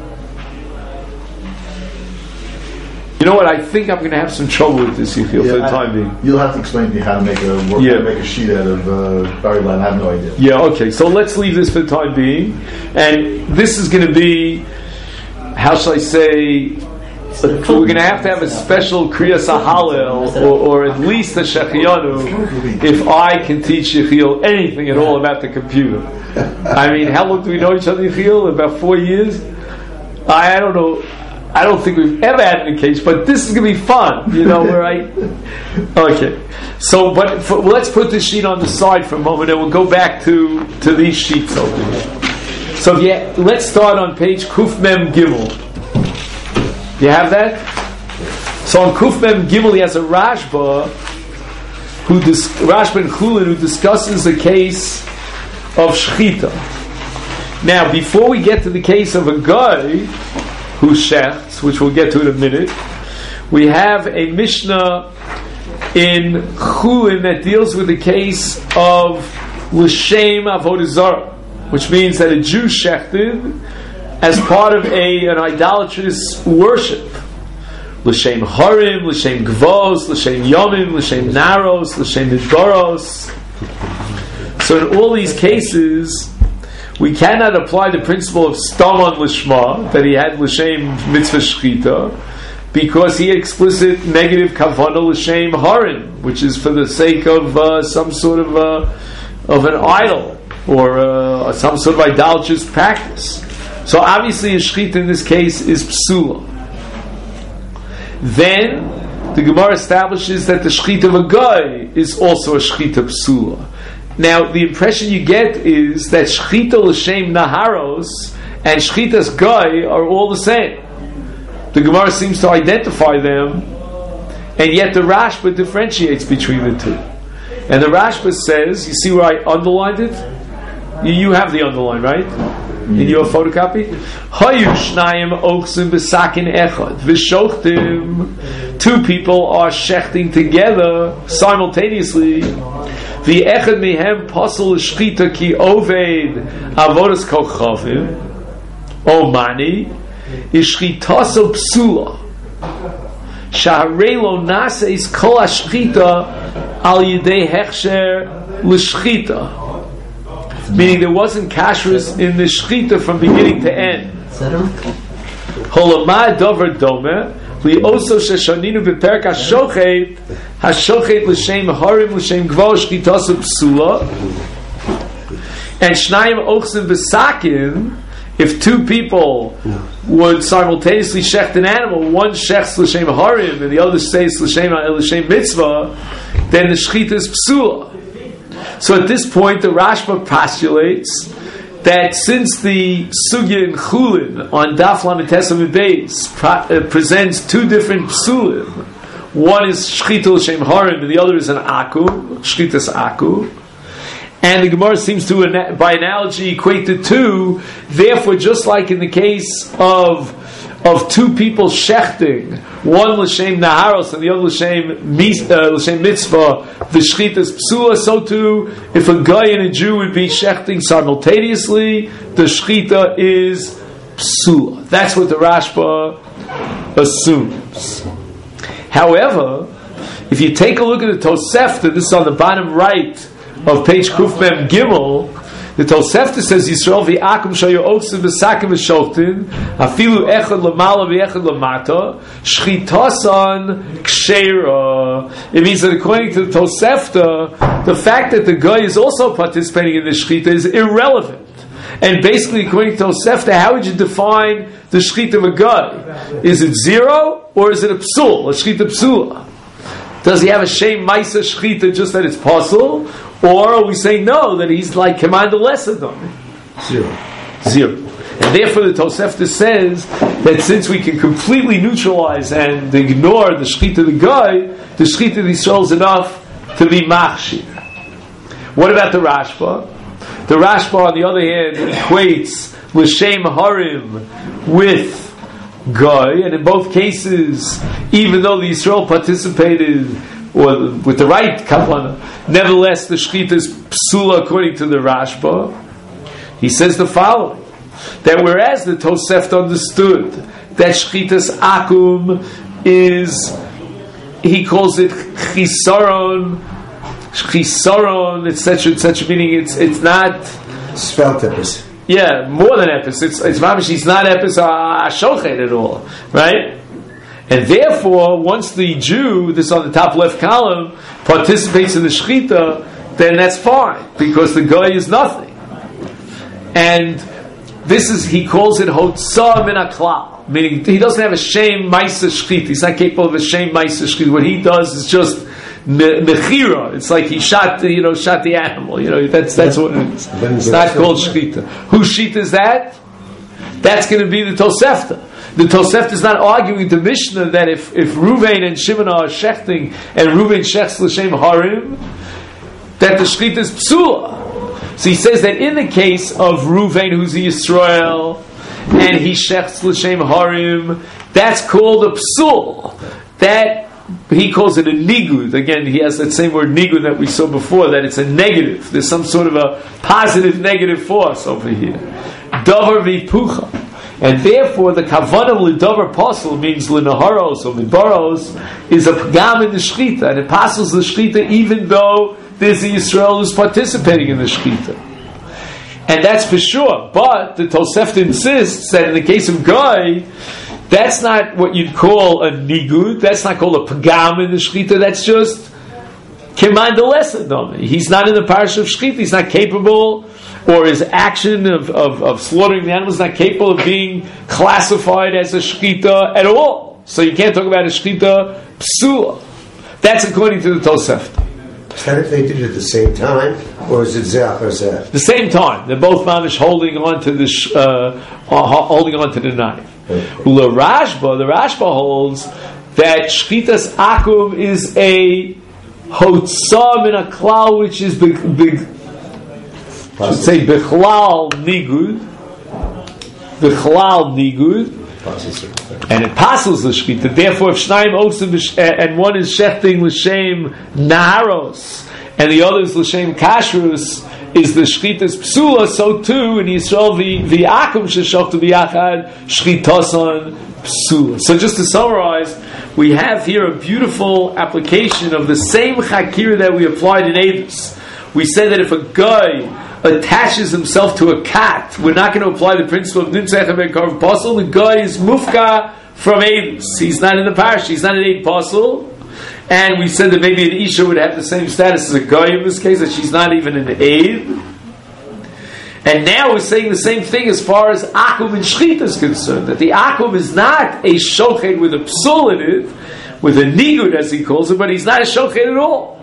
You know what? I think I'm going to have some trouble with this, you feel, Yeah, for the I- time being. You'll have to explain to me how to make a work, Yeah. how to make a sheet out of uh, Barry Line. I have no idea. Yeah, okay. So let's leave this for the time being. And this is going to be, how shall I say, we're going to have to have a special Kriyas HaHallel, or, or at least a Shechianu, if I can teach Yechiel anything at all about the computer. I mean, how long do we know each other, Yechiel? About four years? I, I don't know. I don't think we've ever had an occasion, but this is going to be fun, you know, where I... Okay. So, but for, well, let's put this sheet on the side for a moment, and we'll go back to, to these sheets over here. So, yeah, let's start on page Kuf Mem Gimel. You have that? So on Kuf Mem Gimel, he has a Rashba, who dis- Rashba and Chulin, who discusses the case of Shechita. Now, before we get to the case of a guy who shechts, which we'll get to in a minute, we have a Mishnah in Chulin that deals with the case of L'Shem Avodah Zarah, which means that a Jew shechted as part of a an idolatrous worship. L'Shem Harim, L'Shem Gvos, L'Shem Yomim, L'Shem Naros, L'Shem Midbaros. So in all these cases, we cannot apply the principle of Staman Lishma, that he had L'Shem Mitzvah Shechita, because he had explicit negative Kavanah L'Shem Harim, which is for the sake of uh, some sort of uh, of an idol, or uh, some sort of idolatrous practice. So obviously a Shechita in this case is Psula. Then the Gemara establishes that the Shechita of a guy is also a Shechita Psula. Now, the impression you get is that Shechita L'Shem Naharos and Shechita's Guy are all the same. The Gemara seems to identify them, and yet the Rashba differentiates between the two. And the Rashba says, you see where I underlined it? You, you have the underline, right? In your photocopy? Hayu shnayim ochsim b'sakin echad v'shochtim. Two people are shechting together simultaneously. The echad mehem pasal shchita ki oved avodas kochavim. O mani is shchitaso psula. Shaharei lo naseis kol hashchita al yidei hechsher l'shchita. Meaning there wasn't kashrus in the shchita from beginning to end. Holomah dover dome li also sheshaninu beperk hashochet hashochet l'shem harim l'shem gvol shchitasu psula, and shnayim ochsim v'sakin. If two people would simultaneously shecht an animal, one shechts l'shem harim and the other says l'shem l'shem mitzvah, then the shchita is psula. So at this point, the Rashba postulates that since the Sugya in Chulin on Daf Lamed Tesam Beis uh, presents two different psulim, one is Shchita L'Shem Harim and the other is an Aku, Shchita's Aku, and the Gemara seems to, by analogy, equate the two. Therefore, just like in the case of of two people shechting, one l'shem naharos and the other l'shem l'shem mitzvah, the shechita is psula. So too, if a guy and a Jew would be shechting simultaneously, the shechita is psula. That's what the Rashba assumes. However, if you take a look at the Tosefta, this is on the bottom right of page Kuf Mem Gimel. The Tosefta says Yisrael v'akum shayu ochsim v'sakim v'shoftin afilu echad l'mala v'echad l'mata shchitasan kshera. It means that according to the Tosefta, the fact that the guy is also participating in the shchita is irrelevant. And basically, according to Tosefta, how would you define the shchita of a guy? Is it zero or is it a psul, a shchita psula? Does he have a shem maisa shchita just that it's possible? Or are we saying no, that he's like commander lesser than Zero. Zero. And therefore the Tosefta says that since we can completely neutralize and ignore the shchita of the guy, the shchita of Yisrael is enough to be machshir. What about the Rashba? The Rashba, on the other hand, equates l'shem harim with Goy, and in both cases, even though the Yisrael participated or with the right kavanah, nevertheless the shechita is psula according to the Rashba. He says the following: that whereas the Tosefta understood that shchitas akum is, he calls it chisaron, chisaron, et cetera, et cetera, meaning it's it's not spelt epis. Yeah, more than epis. It's it's mamish. He's not epis ashochet at all, right? And therefore, once the Jew, this on the top left column, participates in the shechita, then that's fine because the guy is nothing. And this is, he calls it hotza min haklal, meaning he doesn't have a shame ma'isa shechita. He's not capable of a shame ma'isa shechita. What he does is just mechira. It's like he shot the, you know, shot the animal. You know, that's that's what it is. It's not called shechita. Whose shechita is that? That's going to be the Tosefta. The Tosefta is not arguing the Mishnah that if if Ruvain and Shimon are shechting and Ruvain shechts l'shem harim, that the shechita is psula. So he says that in the case of Ruvain, who's a Yisrael, and he shechts l'shem harim, that's called a psul. That he calls it a nigud. Again, he has that same word nigud that we saw before, that it's a negative. There's some sort of a positive negative force over here. Davar v'pucha. And therefore, the kavanah l'davar pasul means l'naharos or midbaros is a pagam in the shechita, and it passes the shechita even though there's a Yisrael who's participating in the shechita. And that's for sure. But the Tosefta insists that in the case of Goy, that's not what you'd call a nigud. That's not called a pagam in the shechita. That's just keman de lesson. He's not in the parish of shechita. He's not capable, or his action of, of, of slaughtering the animal is not capable of being classified as a shechita at all. So you can't talk about a shechita psula. That's according to the Tosefta. Is that if they did it at the same time, or is it zeh or zeh? The same time. They're both mamish holding on to the sh- uh, holding on to the knife. Ula Rashba, the Rashba holds that shchitas akum is a hotza min a klal, which is big, big should say bichlal nigud, bichlal nigud, and it passes the shechita. Therefore, if shnayim osim and one is shechting l'shem naharos and the other is l'shem kashrus, is the shechita's psula. So too in Yisrael the the akum sheshachtu biyachad shechitason psula. So just to summarize, we have here a beautiful application of the same chakir that we applied in Eidos. We said that if a guy attaches himself to a cat, we're not going to apply the principle of nimtzach ben karv pasul. The guy is mufka from Eidos. He's not in the parish. He's not an Eid pasul. And we said that maybe an Isha would have the same status as a guy in this case, that she's not even an Eid. And now we're saying the same thing as far as akum and shechita is concerned, that the akum is not a shochet with a psul in it, with a nigud as he calls it, but he's not a shochet at all.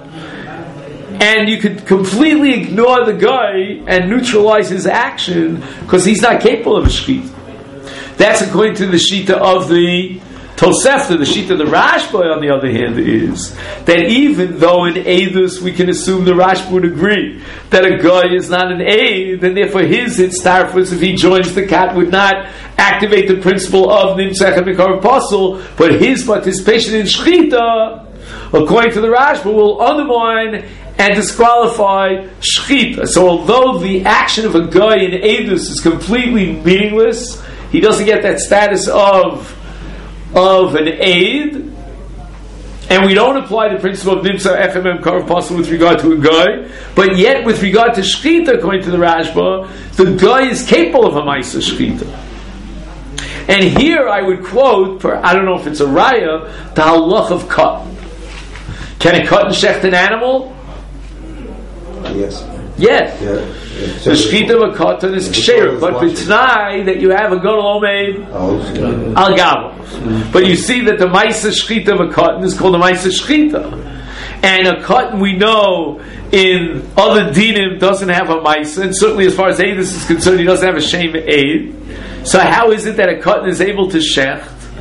And you could completely ignore the guy and neutralize his action because he's not capable of a shechita. That's according to the shita of the Tosefta. The shita of the Rashba, on the other hand, is that even though in Eidus we can assume the Rashba would agree that a guy is not an Eid, and therefore his hitztarfus, if he joins the cat, would not activate the principle of Nimtzach and Mikar Pasul, but his participation in shechita, according to the Rashba, will undermine and disqualify shechita. So although the action of a guy in Eidus is completely meaningless, he doesn't get that status of of an aid, and we don't apply the principle of Nimsa F M M Karv Pasul with regard to a guy, but yet with regard to shechita, according to the Rashba, the guy is capable of a Maisa shechita. And here I would quote, for, I don't know if it's a raya, the halach of cotton. Can a cotton shecht an animal? Yes. Yes. Yeah. The shechita of a cotton is ksher, but b'tnai that you have a gadol omeid al gabo. But you see that the ma'isa shechita of a cotton is called a ma'isa shechita, and a cotton we know in other dinim doesn't have a ma'isa, and certainly as far as Eidus is concerned, he doesn't have a shame aid. So how is it that a cotton is able to shecht?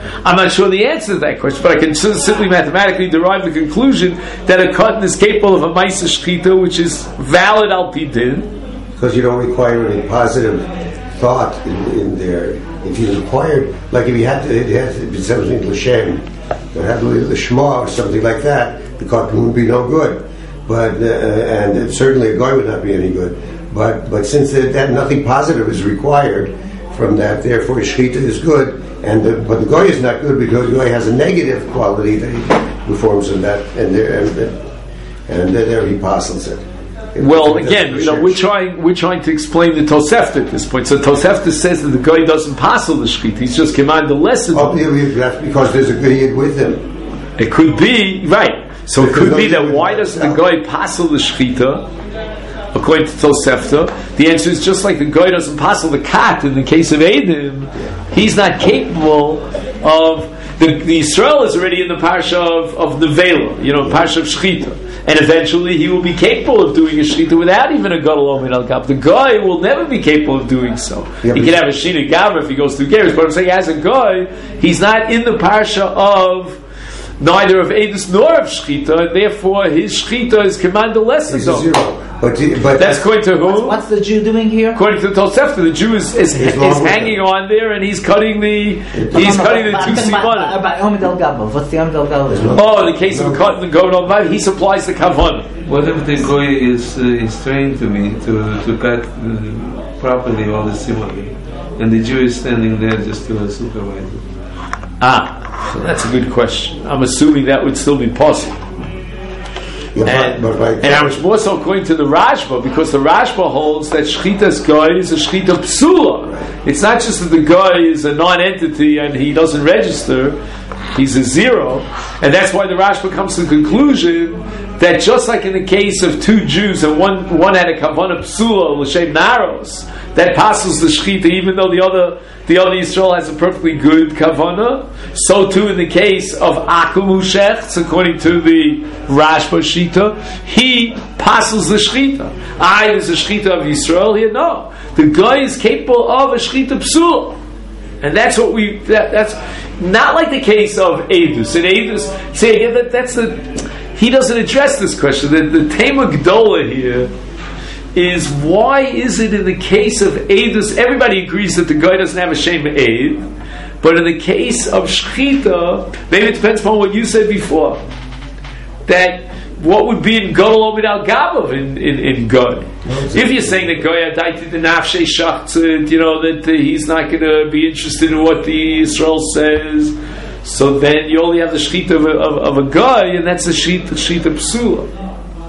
I'm not sure the answer to that question, but I can simply mathematically derive the conclusion that a cotton is capable of a Maisa Shchita, which is valid al pi din. Because you don't require any positive thought in, in there. If you required, like if you had to, it had to be something l'shem, it had to be l'shma or something like that, the cotton would be no good. But uh, and it, certainly a guy would not be any good. But but since that, that nothing positive is required from that, therefore shchita is good. And the, but the guy is not good because the guy has a negative quality that he performs in that, and there and, and there he parcels it. Well, again, you know, we're trying we're trying to explain the Tosefta at this point. So Tosefta says that the guy doesn't parcel the shchita; he's just command the lesson. Oh, that's because there's a good with him. It could be right. So it could be that why doesn't the guy parcel the shchita? According to Tosefta, the answer is just like the guy doesn't parcel the cat in the case of Edom. He's not capable of the, the Israel is already in the parsha of, of Nevela, you know, parsha of Shchita, and eventually he will be capable of doing a Shchita without even a Gadol Omen Al Gab. The guy will never be capable of doing so. Yeah, he can have a Shina Gavra if he goes through Geras, but I'm saying as a guy, he's not in the parsha of neither of Edus nor of Shchita, therefore his Shchita is commanded less than zero. But, but that's according to who? What's, what's the Jew doing here? According to the Tosefta, the Jew is, is, is hanging on there and he's cutting the he's cutting the two simanim. What's the Omid Al Gabba? Oh, in the case of cutting the going on, he supplies the kavanah. What if the goy is uh, is trained to me to to cut uh, properly all the simanim, and the Jew is standing there just to supervise it? Ah, so that's a good question. I'm assuming that would still be possible. And, and I was more so according to the Rashba, because the Rashba holds that Shchita's guy is a Shchita Psula. Right. It's not just that the guy is a non-entity and he doesn't register, he's a zero. And that's why the Rashba comes to the conclusion that just like in the case of two Jews, and one one had a Kavanah Psula, L'Shem Naros, that passes the Shchita even though the other the other Yisrael has a perfectly good Kavanah, so too in the case of Akum Ushech, according to the Rashba Shita, he passes the Shchita. I is a Shchita of Yisrael here, no. The guy is capable of a Shchita Psul. And that's what we, that, that's not like the case of Edus. In Edus, say again, that, that's the, he doesn't address this question. The, the Tema Gdola here is why is it in the case of Edus, everybody agrees that the guy doesn't have a Shem Eid, but in the case of Shchita, maybe it depends upon what you said before, that what would be in Gadol Omed Al Gabav in, in, in God. If you're saying that Goya died the Nafshe Shachtzit, you know, that uh, he's not going to be interested in what the Israel says, so then you only have the Shchita of a, of, of a guy, and that's a Shchita, Shchita Psula.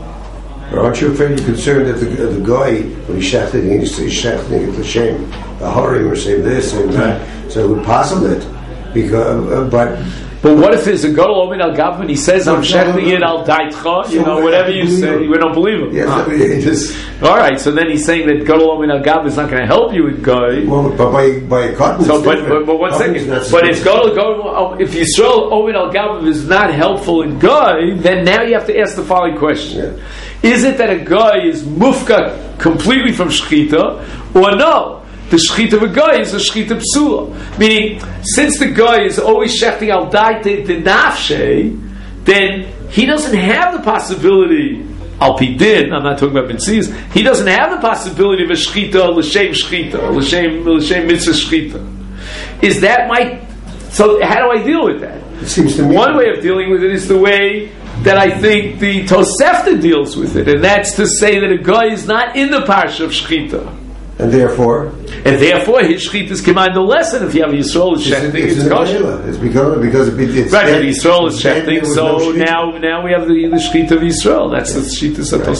Aren't you afraid you're concerned that the, the guy, when he's shachting, he's shachting the shame, the Harim, or saying this and that, so it would possible it, because, uh, but But what if there's a Gadol Omen Al Gav and he says, I'm shechting it al daitcha, you know, whatever you say, we don't believe him. Yes, huh. just, Alright, so then he's saying that Gadol Omen Al Gav is not going to help you with Guy. Well, but by, by a cotton, so, but, but, but one second. But if Gadol, Gadol, if Yisrael Omen Al Gav is not helpful in Guy, then now you have to ask the following question. Yeah. Is it that a guy is mufka completely from Shechita, or no? The Shechita of a guy is a Shechita Psula. Meaning, since the guy is always shechting al daite de nafshe, then he doesn't have the possibility, al pidin, I'm not talking about Mitzias, he doesn't have the possibility of a Shechita, l'shem Shechita, l'shem, l'shem mitzvah Shechita. Is that my... So how do I deal with that? It seems to me one way of dealing with it is the way that I think the Tosefta deals with it, and that's to say that a guy is not in the parsha of Shechita. And therefore? And therefore his Shechita is command the lesson. If you have Yisrael is shechting, it's, it's kosher. It's because, because it's right, but Yisrael is shechting, so no now now we have the, the Shechita of Yisrael. That's yeah. the Shechita of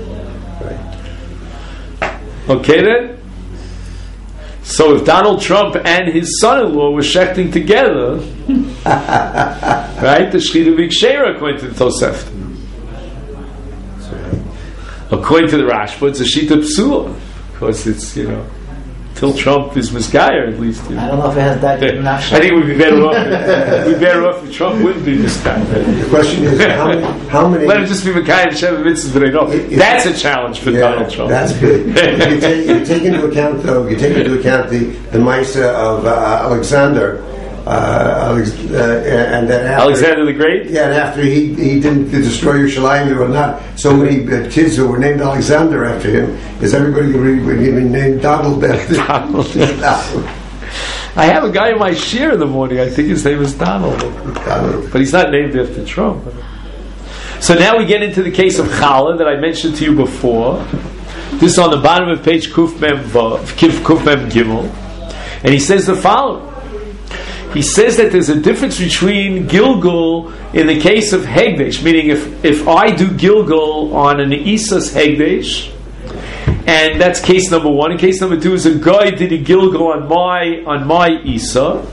Tosefta. Right. Okay then? So if Donald Trump and his son-in-law were shechting together, right, the Shechita Big Sheira according to the Tosefta. According to the Rashba, it's a Shechita Psula. Because it's, you know, till Trump is misguided, at least. You know. I don't know if it has that. I think we'd be better off. We'd be better off if Trump wouldn't be misguided. The question is, how many? How many Let him just be misguided and Sheva Mitzvahs, but I know that's a challenge for yeah, Donald Trump. That's good. you, take, you take into account, though, you take into account the the Maisa of uh, Alexander, uh, Alex, uh, and then after, Alexander the Great? Yeah, and after he, he didn't destroy Yerushalayim, there were not so many uh, kids who were named Alexander after him. Is everybody going to be named Donald after Donald. I have a guy in my shir in the morning. I think his name is Donald. Donald. But he's not named after Trump. So now we get into the case of Challah that I mentioned to you before. This is on the bottom of page Kuf Mem Vav, Kuf Mem Gimel. And he says the following. He says that there's a difference between Gilgul in the case of Hegdesh, meaning if, if I do Gilgul on an Isas Hegdesh, and that's case number one. And case number two is a guy did a Gilgul on my on my Isa.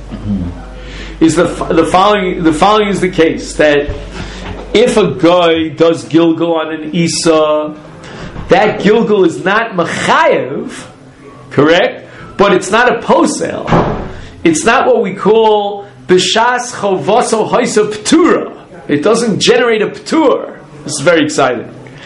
Is the the following the following is the case that if a guy does Gilgul on an Isa, that Gilgul is not Mechayev, correct? But it's not a posel. It's not what we call B'shas Chovaso Haisa P'tura. It doesn't generate a P'tur. This is very exciting.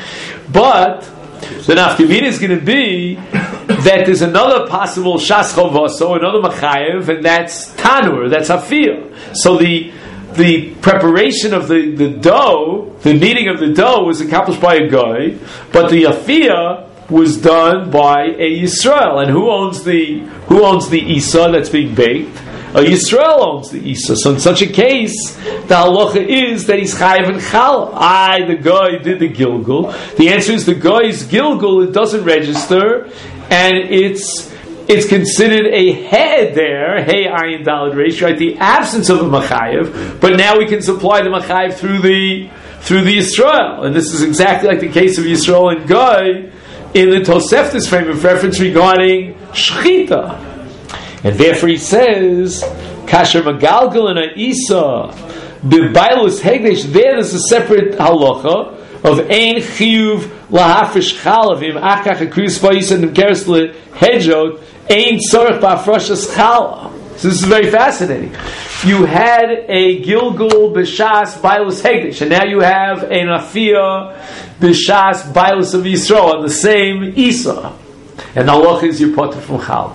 But the nafkamina is going to be that there's another possible Shas Chovaso, another Mechayev, and that's Tanur, that's Hafiyah. So the the preparation of the, the dough, the kneading of the dough was accomplished by a guy, but the Hafiyah was done by a Yisrael. And who owns the who owns the Isa that's being baked? A Yisrael owns the Isa. So in such a case, the halacha is that he's chayiv and challah. I, the guy, did the Gilgul. The answer is the guy's Gilgul, it doesn't register, and it's it's considered a head there, hey ayin dalad reish, right? The absence of a machayev, but now we can supply the machayev through the through the Yisrael, and this is exactly like the case of Yisrael and Guy in the Toseftas frame of reference regarding shchita, and therefore he says kasher magalgal and a isa b'bailus hegdesh. There is a separate halacha of ein chiyuv lahafresh chalavim achach akriyus vayis and keres lehedjot ein tzorich ba'afrashas chala. So this is very fascinating. You had a Gilgul b'shas bailus hegdesh, and now you have an afiyah b'shas bailus of Yisrael on the same Isa. And the halacha is you're potter from chal.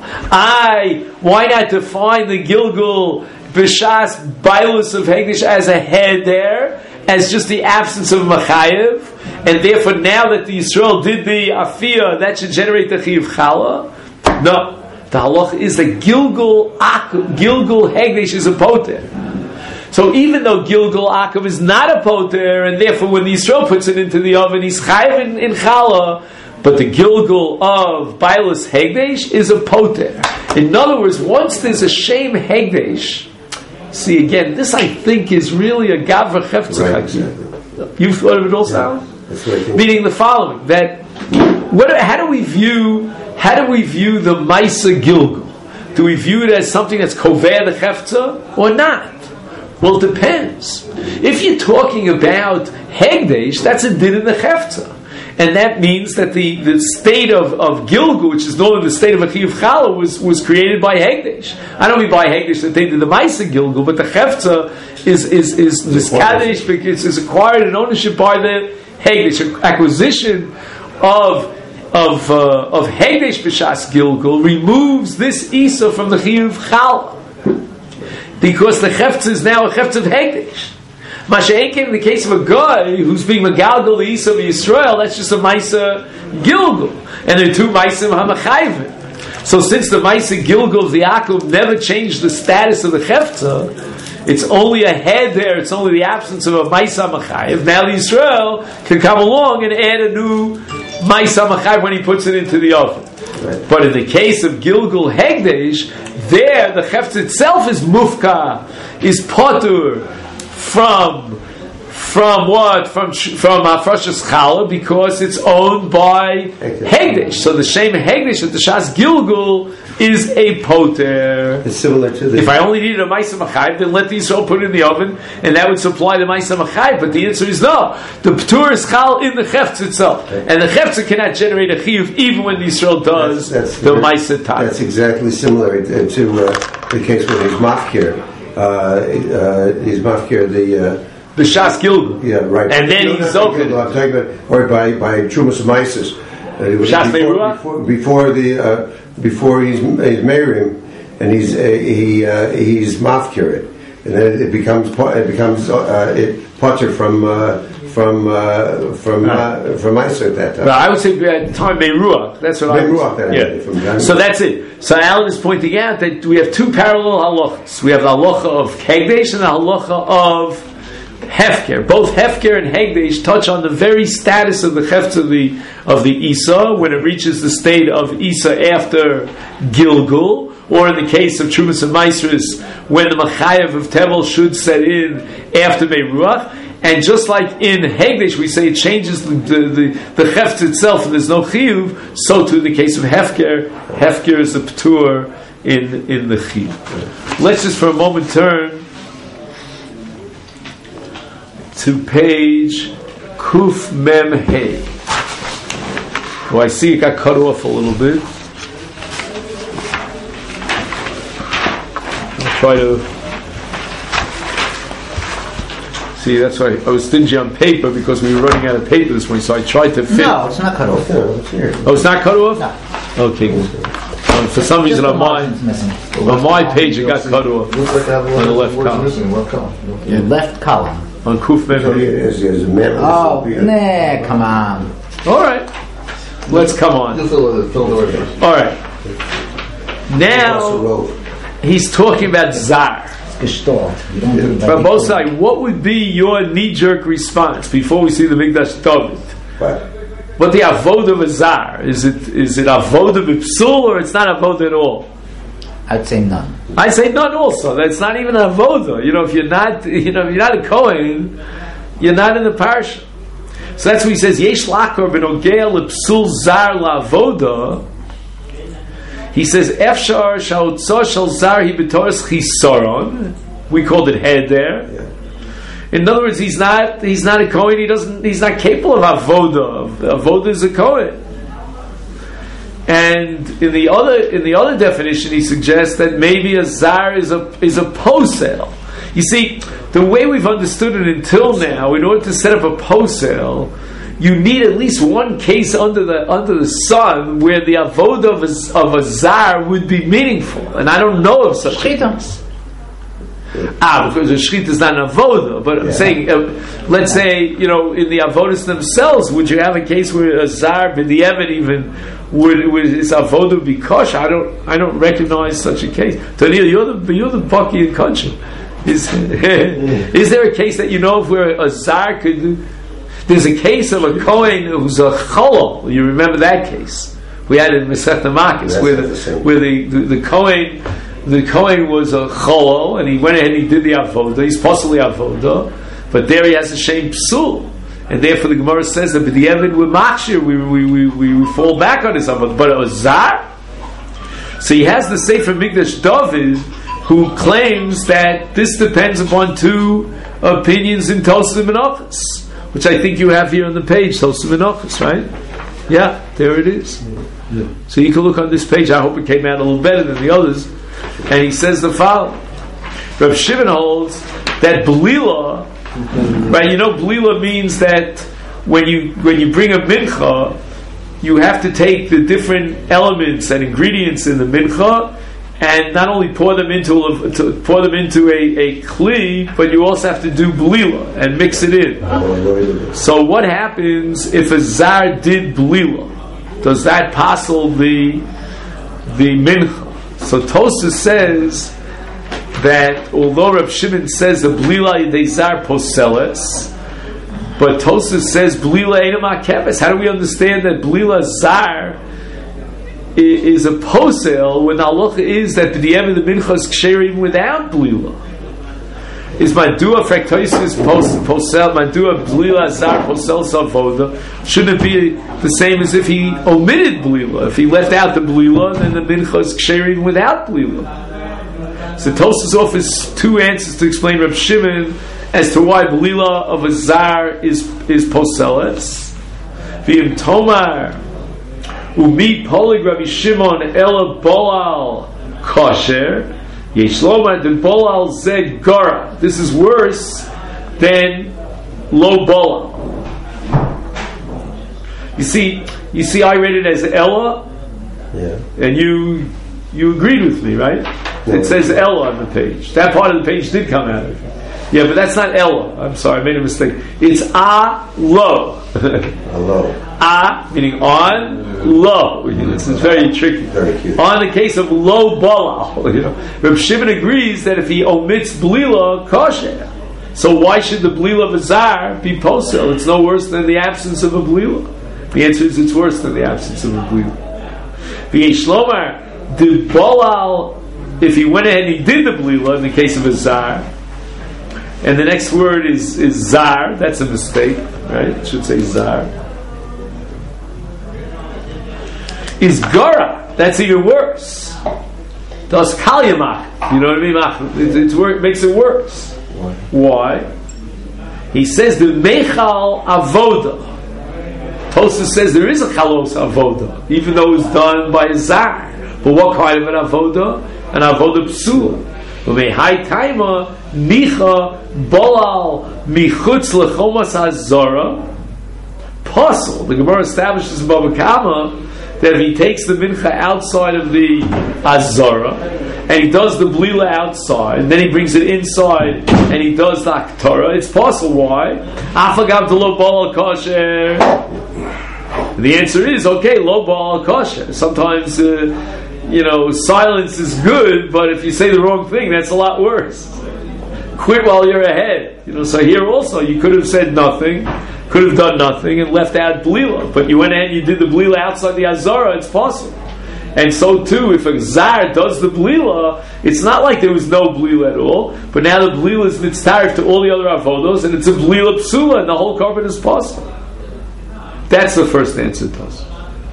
I why not define the Gilgul b'shas bailus of hegdesh as a head there, as just the absence of machayev, and therefore now that the Yisrael did the afiyah, that should generate the chiyuv chala? No. The halacha is that Gilgul Akum, Gilgul Hegdesh is a poter. So even though Gilgul Akum is not a poter, and therefore when the Yisrael puts it into the oven, he's chayiv in, in challah, but the Gilgul of Bailus Hegdesh is a poter. In other words, once there's a shame Hegdesh, see again, this I think is really a gavra cheftzah. Right, exactly. You've thought of it also? Yeah, meaning the following, that what, how do we view How do we view the Maisa Gilgul? Do we view it as something that's koveh the cheftzah or not? Well, it depends. If you're talking about Hegdesh, that's a din in the cheftzah. And that means that the, the state of, of Gilgul, which is known as the state of Achiyuv Chala, was, was created by Hegdesh. I don't mean by Hegdesh that they did the Maisa Gilgul, but the cheftzah is is is miskadesh, because it's acquired in ownership by the Hegdesh. Acquisition of of uh, of Hegdesh b'shas Gilgul removes this Isa from the Chiyuv Chala, because the Cheftzah is now a Cheftzah of Hegdesh. Masha'en came in the case of a guy who's being Megalgal the Isa of Yisrael, that's just a Maisa Gilgul, and there are two Maisa Hamachayvim. So since the Maisa Gilgul of the Akum never changed the status of the Cheftzah, it's only a head there, it's only the absence of a Maisa Machayev. Now the Yisrael can come along and add a new Maisa Machayev when he puts it into the oven. Right. But in the case of Gilgul Hegdesh, there the Cheftzah itself is Mufka, is Potur from from what? From from Afrashas Chala, because it's owned by Hegdesh. So the Shem Hegdesh at the Shas Gilgul is a poter. It's similar to the. If I only needed a Maisa Machayev, then let the Yisrael put it in the oven, and that would supply the Maisa Machayev. But the answer is no. The P'tur is Chal in the Cheftzah itself, and the Cheftzah cannot generate a Chiyuv even when the Yisrael does that's, that's, the Maisa Tad. That's exactly similar to uh, the case where he's Mafkir. Uh, uh, he's Mafkir the. Uh, The Shas Gilgul. Yeah, right. And then no, he's Zokin. I'm talking about, or by, by Trumas Mises. Uh, Shas before, before, before the, uh, before he's, he's marrying, and he's uh, he uh, he's mafkir it, and then it becomes pa- it becomes uh, it potter from uh, from uh, from uh, from Meiser at that time. But I would say at the time Meiruach. That's what I Meiruach, would then, say. from Yeah. Jan- So that's it. So Alan is pointing out that we have two parallel halachas. We have the halacha of Hegdesh and the halacha of Hefker. Both Hefker and Hegdesh touch on the very status of the Hefker of the, of the Isa when it reaches the state of Isa after Gilgul, or in the case of Trumas and Maisris, when the Machayev of Tevel should set in after Meiruach. And just like in Hegdesh, we say it changes the the, the, the Hefker itself and there's no Chiyuv, so too in the case of Hefker, Hefker is a P'tur in, in the Chiyuv. Let's just for a moment turn to page Kuf Mem Hey. Oh, I see it got cut off a little bit. I'll try to see. That's why I was stingy on paper because we were running out of paper this morning. So I tried to fit. No, it's not cut off. Oh, it's not cut off. No. Okay, good. Um, for some reason on my on my page it got cut off. Looks like I have a lot On the of left words column. missing. What column? Your left column. On Kuf Mem So Hey. there's, there's a man. Oh, nah, come on. All right, let's come on. Just fill the fill the words. All right. Now he's talking about Zar. Gestalt. You don't do From both sides, what would be your knee-jerk response before we see the Mikdash David? But What the avodah of a Zar? Is it is it avodah b'psul or it's not avodah at all? I'd say none. I say none also. That's not even avodah. You know, if you're not, you know, if you're not a Kohen, you're not in the parsha. So that's what he says. Yesh lakor b'nogea l'psul zar la'avodah. He says, Efshar sha'otzah shel zar hi b'toras chisaron. We called it head there. In other words, he's not he's not a Kohen. He doesn't. He's not capable of avodah. Avodah is a Kohen. And in the other in the other definition, he suggests that maybe a zar is a is a posel. You see, the way we've understood it until now, in order to set up a posel, you need at least one case under the under the sun where the avodah of a, of a zar would be meaningful, and I don't know of such a case. Ah, because the shechita is not an avodah, but I'm Yeah. saying, uh, let's say, you know, in the avodas themselves, would you have a case where a zar b'diavad even would, would his avodah be kosher? I don't, I don't recognize such a case. Daniel, you're the you're the baki in country. Is is there a case that you know of where a zar could do? There's a case of a Kohen who's a cholol. You remember that case? We had it in Masechta Makis, where the, the where the, the, the Kohen the Kohen was a cholol, and he went ahead and he did the avodah. He's possibly avodah, but there he has a shame psul, and therefore the Gemara says that the Evid with machshir we we, we we we fall back on his avodah. But a zar, so he has the Sefer Mikdash David, who claims that this depends upon two opinions in Tosafos Menachos, which I think you have here on the page, Tosafos Menachos, right? Yeah, there it is. Yeah. So you can look on this page. I hope it came out a little better than the others. And he says the following: Reb Shimon holds that blila, right? You know, blila means that when you when you bring a mincha, you have to take the different elements and ingredients in the mincha, and not only pour them into a, to pour them into a, a kli, but you also have to do blila and mix it in. So what happens if a zar did blila? Does that passel the the mincha? So Tosafos says that although Reb Shimon says the blila de zar poseles, but Tosafos says blila ain't a How do we understand that blila zar is a posel when the halacha is that the end of the mincha is ksher even without blila? Is madua fractosis posel madua blila zar posel savoda? Shouldn't it be the same as if he omitted blila? If he left out the blila, then the mincha is ksher even without blila. So Tosafos offers two answers to explain Reb Shimon as to why blila of a zar is is poseles. V'im tomar umi polig Rabbi Shimon ela bolal kosher. Yeshloma den bolal zed gara. This is worse than lo bolal. You see, you see, I read it as Ella, yeah. and you You agreed with me, right? No. It says Ella on the page. That part of the page did come out of it. Yeah, but that's not Ella. I'm sorry, I made a mistake. It's A lo. Hello. A meaning on, lo. This is very tricky. Very cute. On the case of lo balal, you know, Reb Shimon agrees that if he omits blila, kosher. So why should the blila of a zar be posel? It's no worse than the absence of a blila. The answer is it's worse than the absence of a blila. V'yesh lomar, the balal, if he went ahead and he did the blila in the case of a zar, and the next word is, is zar, that's a mistake, right? It should say zar. Is gara, that's even worse. Das kalyamach, you know what I mean? It, it's wor- it makes it worse. Why? He says the mechal avoda. Tosfos says there is a chalos avoda, even though it's done by a zar. But what kind of an avoda? An avoda psula. High taima nicha bolal michutz lechomas hazara posel. The Gemara establishes in Bava Kama that if he takes the mincha outside of the azara and he does the blila outside, and then he brings it inside and he does the aktorah, it's posel. Why? Afagav de lo bolal kosher. The answer is okay. Lo bolal kosher. Sometimes. Uh, You know, silence is good, but if you say the wrong thing, that's a lot worse. Quit while you're ahead. You know, so here also, you could have said nothing, could have done nothing, and left out blila. But you went ahead and you did the blila outside the azara. It's possible. And so too, if a zar does the blila, it's not like there was no blila at all. But now the blila is mitzaref to all the other avodos, and it's a blila psula, and the whole carpet is possible. That's the first answer to us.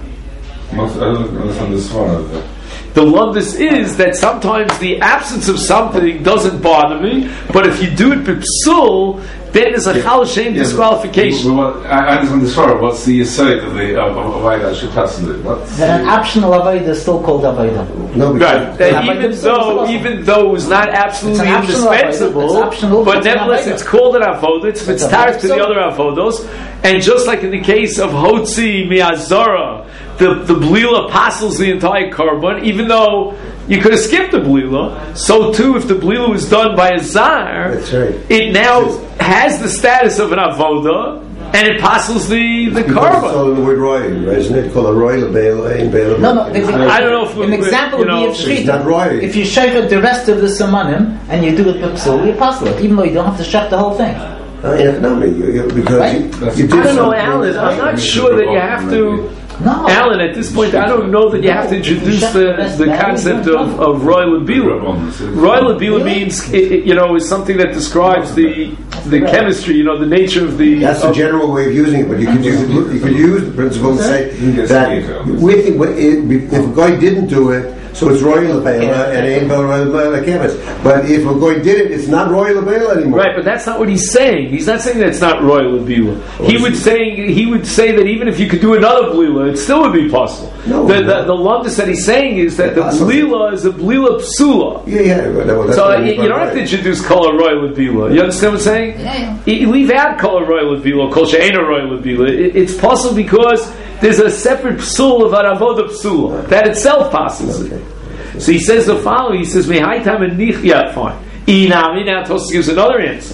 I don't understand this one. The lumdus is that sometimes the absence of something doesn't bother me, but if you do it b'psul, then there's a chal shem yeah, disqualification. But, but what, I, I understand this far. What's the aside of the of Avodah Shetasin? What's Then an optional avodah is still called avodah. No, Right. because And Yeah, even but though, it's even though it's not absolutely It's an optional indispensable, avodah. It's optional, but it's an nevertheless avodah. it's called an avodah. It's It's mitzaref a to the avodah. other avodos, and just like in the case of hotzi mi'azara, the the blila passes the entire korban, even though you could have skipped the blila. So too, if the blila was done by a zar, That's right. it now has the status of an avodah, and it passes the the because it's korban. all in the word royal, right? Isn't it called a royal bail? Ain't bail. No, no. The, the, I don't know if we- an example you would know, be of it's not shechita. right. If you shech the rest of the samanim and you do it b'psul, you pass it, even though you don't have to shech the whole thing. Uh, in economy, you, you, because Right. you, you did I don't know, something- Alan. I'm not sure that you have to. No. Alan, at this point, I don't know that you have to introduce the, the concept of, of Royal Abila. Royal Abila means, it, it, you know, is something that describes the the chemistry, you know, the nature of the. That's the of- general way of using it, but you could use you could use the principle and say that with, with it, if a guy didn't do it, so it's royal abela and ain't royal abela kemes. But if a guy did it, it's not royal abela anymore. Right, but that's not what he's saying. He's not saying that it's not Royal Abila. He would saying he would say that even if you could do another blila, it still would be possible. No, the, no. the the lumdus that he's saying is that the Possible. blila is a blila psula. Yeah, yeah. Well, that's So what uh, I you, mean you by don't have to right. introduce color royal abila. You understand what I'm saying? Yeah, You, you leave out color royal abila, kol she'ena royal abila. It, it's possible because there's a separate psul of an avoda psul that itself passes it. So he says the following. He says mehaitam and nich. Yeah, fine. Inami. Now Tosfos gives another answer.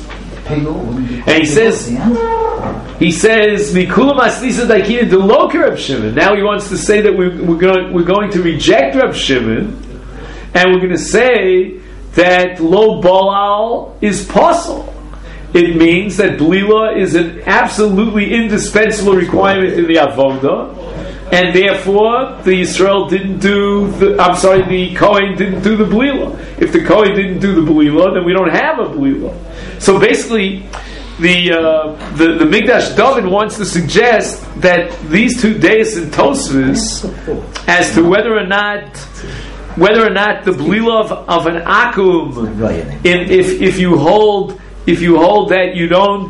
And he says- He says mikulam aslisa daikina deloker Reb Shimon. Now he wants to say that we, we're going we're going to reject Reb Shimon, and we're going to say that lo balal is possible. It means that blila is an absolutely indispensable requirement in the avoda, and therefore the Yisrael didn't do the. I'm sorry, the Kohen didn't do the blila. If the Kohen didn't do the blila, then we don't have a blila. So basically, the uh, the the Mikdash David wants to suggest that these two days in Tosfos, as to whether or not whether or not the blila of, of an akum, in, if if you hold if you hold that you don't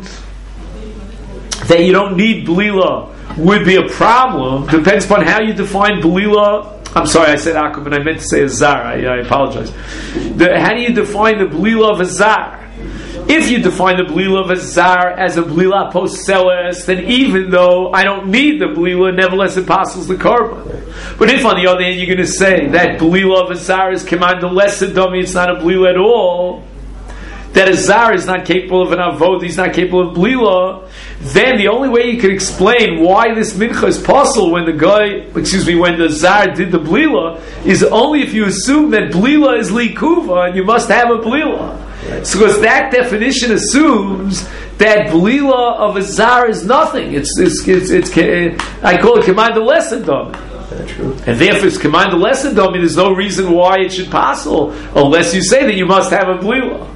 that you don't need blila would be a problem, depends upon how you define blila. I'm sorry, I said akum, and I meant to say a zar. I, I apologize. The, how do you define the blila of a zar? If you define the blila of a zar as a blila poseles, then even though I don't need the blila, nevertheless it passes the korban. But if on the other hand you're going to say that blila of a zar is command the lesser dummy, it's not a blila at all, that a zar is not capable of an avod, he's not capable of blila, then the only way you can explain why this mincha is possible when the guy, excuse me, when the zar did the blila, is only if you assume that blila is likuva and you must have a blila. So, because that definition assumes that blila of a zar is nothing. It's it's it's, it's, it's I call it command the lesson dummy. And therefore, it's command the lesson dummy. There's no reason why it should passel unless you say that you must have a blila.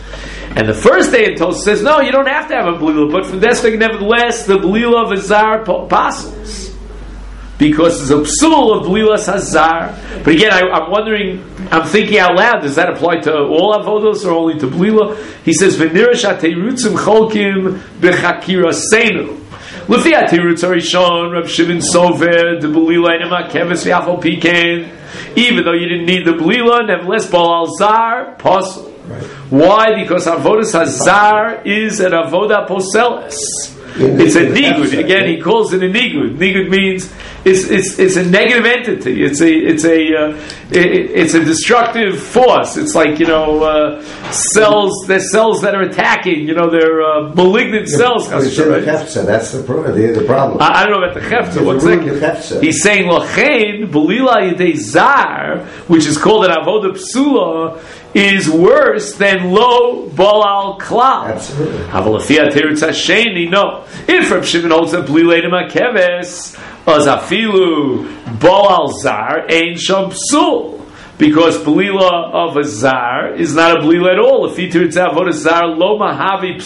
And the first day it Tosfos says no, you don't have to have a blila, but from this nevertheless the blila of a zar pasels. Because it's a psul of blilas hazar. But again, I, I'm wondering, I'm thinking out loud, does that apply to all avodos or only to blila? He says, "V'nirash ateirutzim cholkim b'chakira seinu." L'fi ateirutz harishon, Reb Shimon Sover, the blila enema keves v'achol piken. Even though you didn't need the blila, nevertheless, bal al zar pasul. Right. Why? Because avodas hazar is an avoda poseles. It's a nigud. Again, he calls it a nigud. Nigud means it's it's it's a negative entity. It's a it's a uh, it, it's a destructive force. It's like, you know, uh, cells. There's cells that are attacking. You know, they're uh, malignant yeah, cells. Right? The that's the, pro- the, the problem. I, I don't know about the chefza. One second. He's saying lochein belila yedei zar, which is called an avoda psula, is worse than lo balal klal. Absolutely. Havalafia teretz hasheni. No. If Reb Shimon holds a blilei makeves, as afilu balal zar ein sham psul, because blila of a zar is not a blila at all. If he teretz avoda zar lo mahavi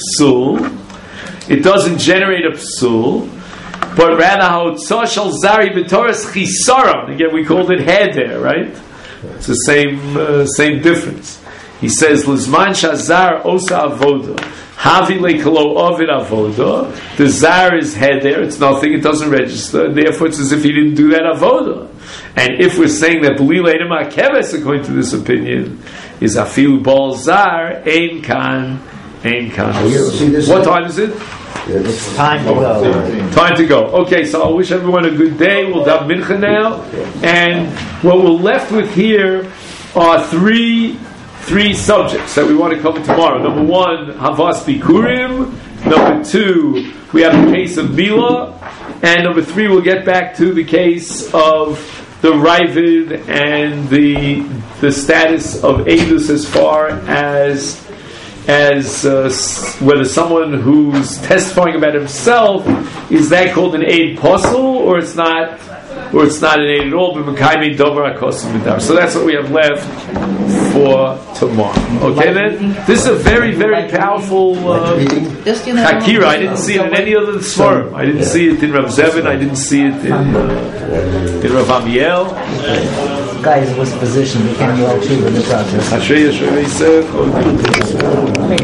psul, it doesn't generate a psul, but rather how tzashal zari b'toras chisaron. Again, we called it heder, right? It's the same uh, same difference. He says, "Lizman shazar osa avoda, havi lekalo ovid avoda." The zar is heder; it's nothing; it doesn't register. Therefore, it's as if he didn't do that avoda. And if we're saying that b'li leidem hakeves, according to this opinion, is afilu bal zar ein kan ein kan. What time is it? It's time to go. Time to go. Okay, so I wish everyone a good day. We'll have mincha now, and what we're left with here are three three subjects that we want to cover tomorrow. Number one, Havas Bikurim. Number two, we have the case of Mila, and number three, we'll get back to the case of the Ravid and the the status of Eidus as far as. as uh, whether someone who's testifying about himself, is that called an aid posel, or it's not, or it's not an aid at all. So that's what we have left for tomorrow. Okay, then this is a very, very powerful uh, Hakira. I didn't see it in any other Sforim. I didn't see it in Rav Zevin. I didn't see it in uh, in Rav Amiel. Guys, was positioned. We can't go out in the process. Ashrei Yisrael Yisrael.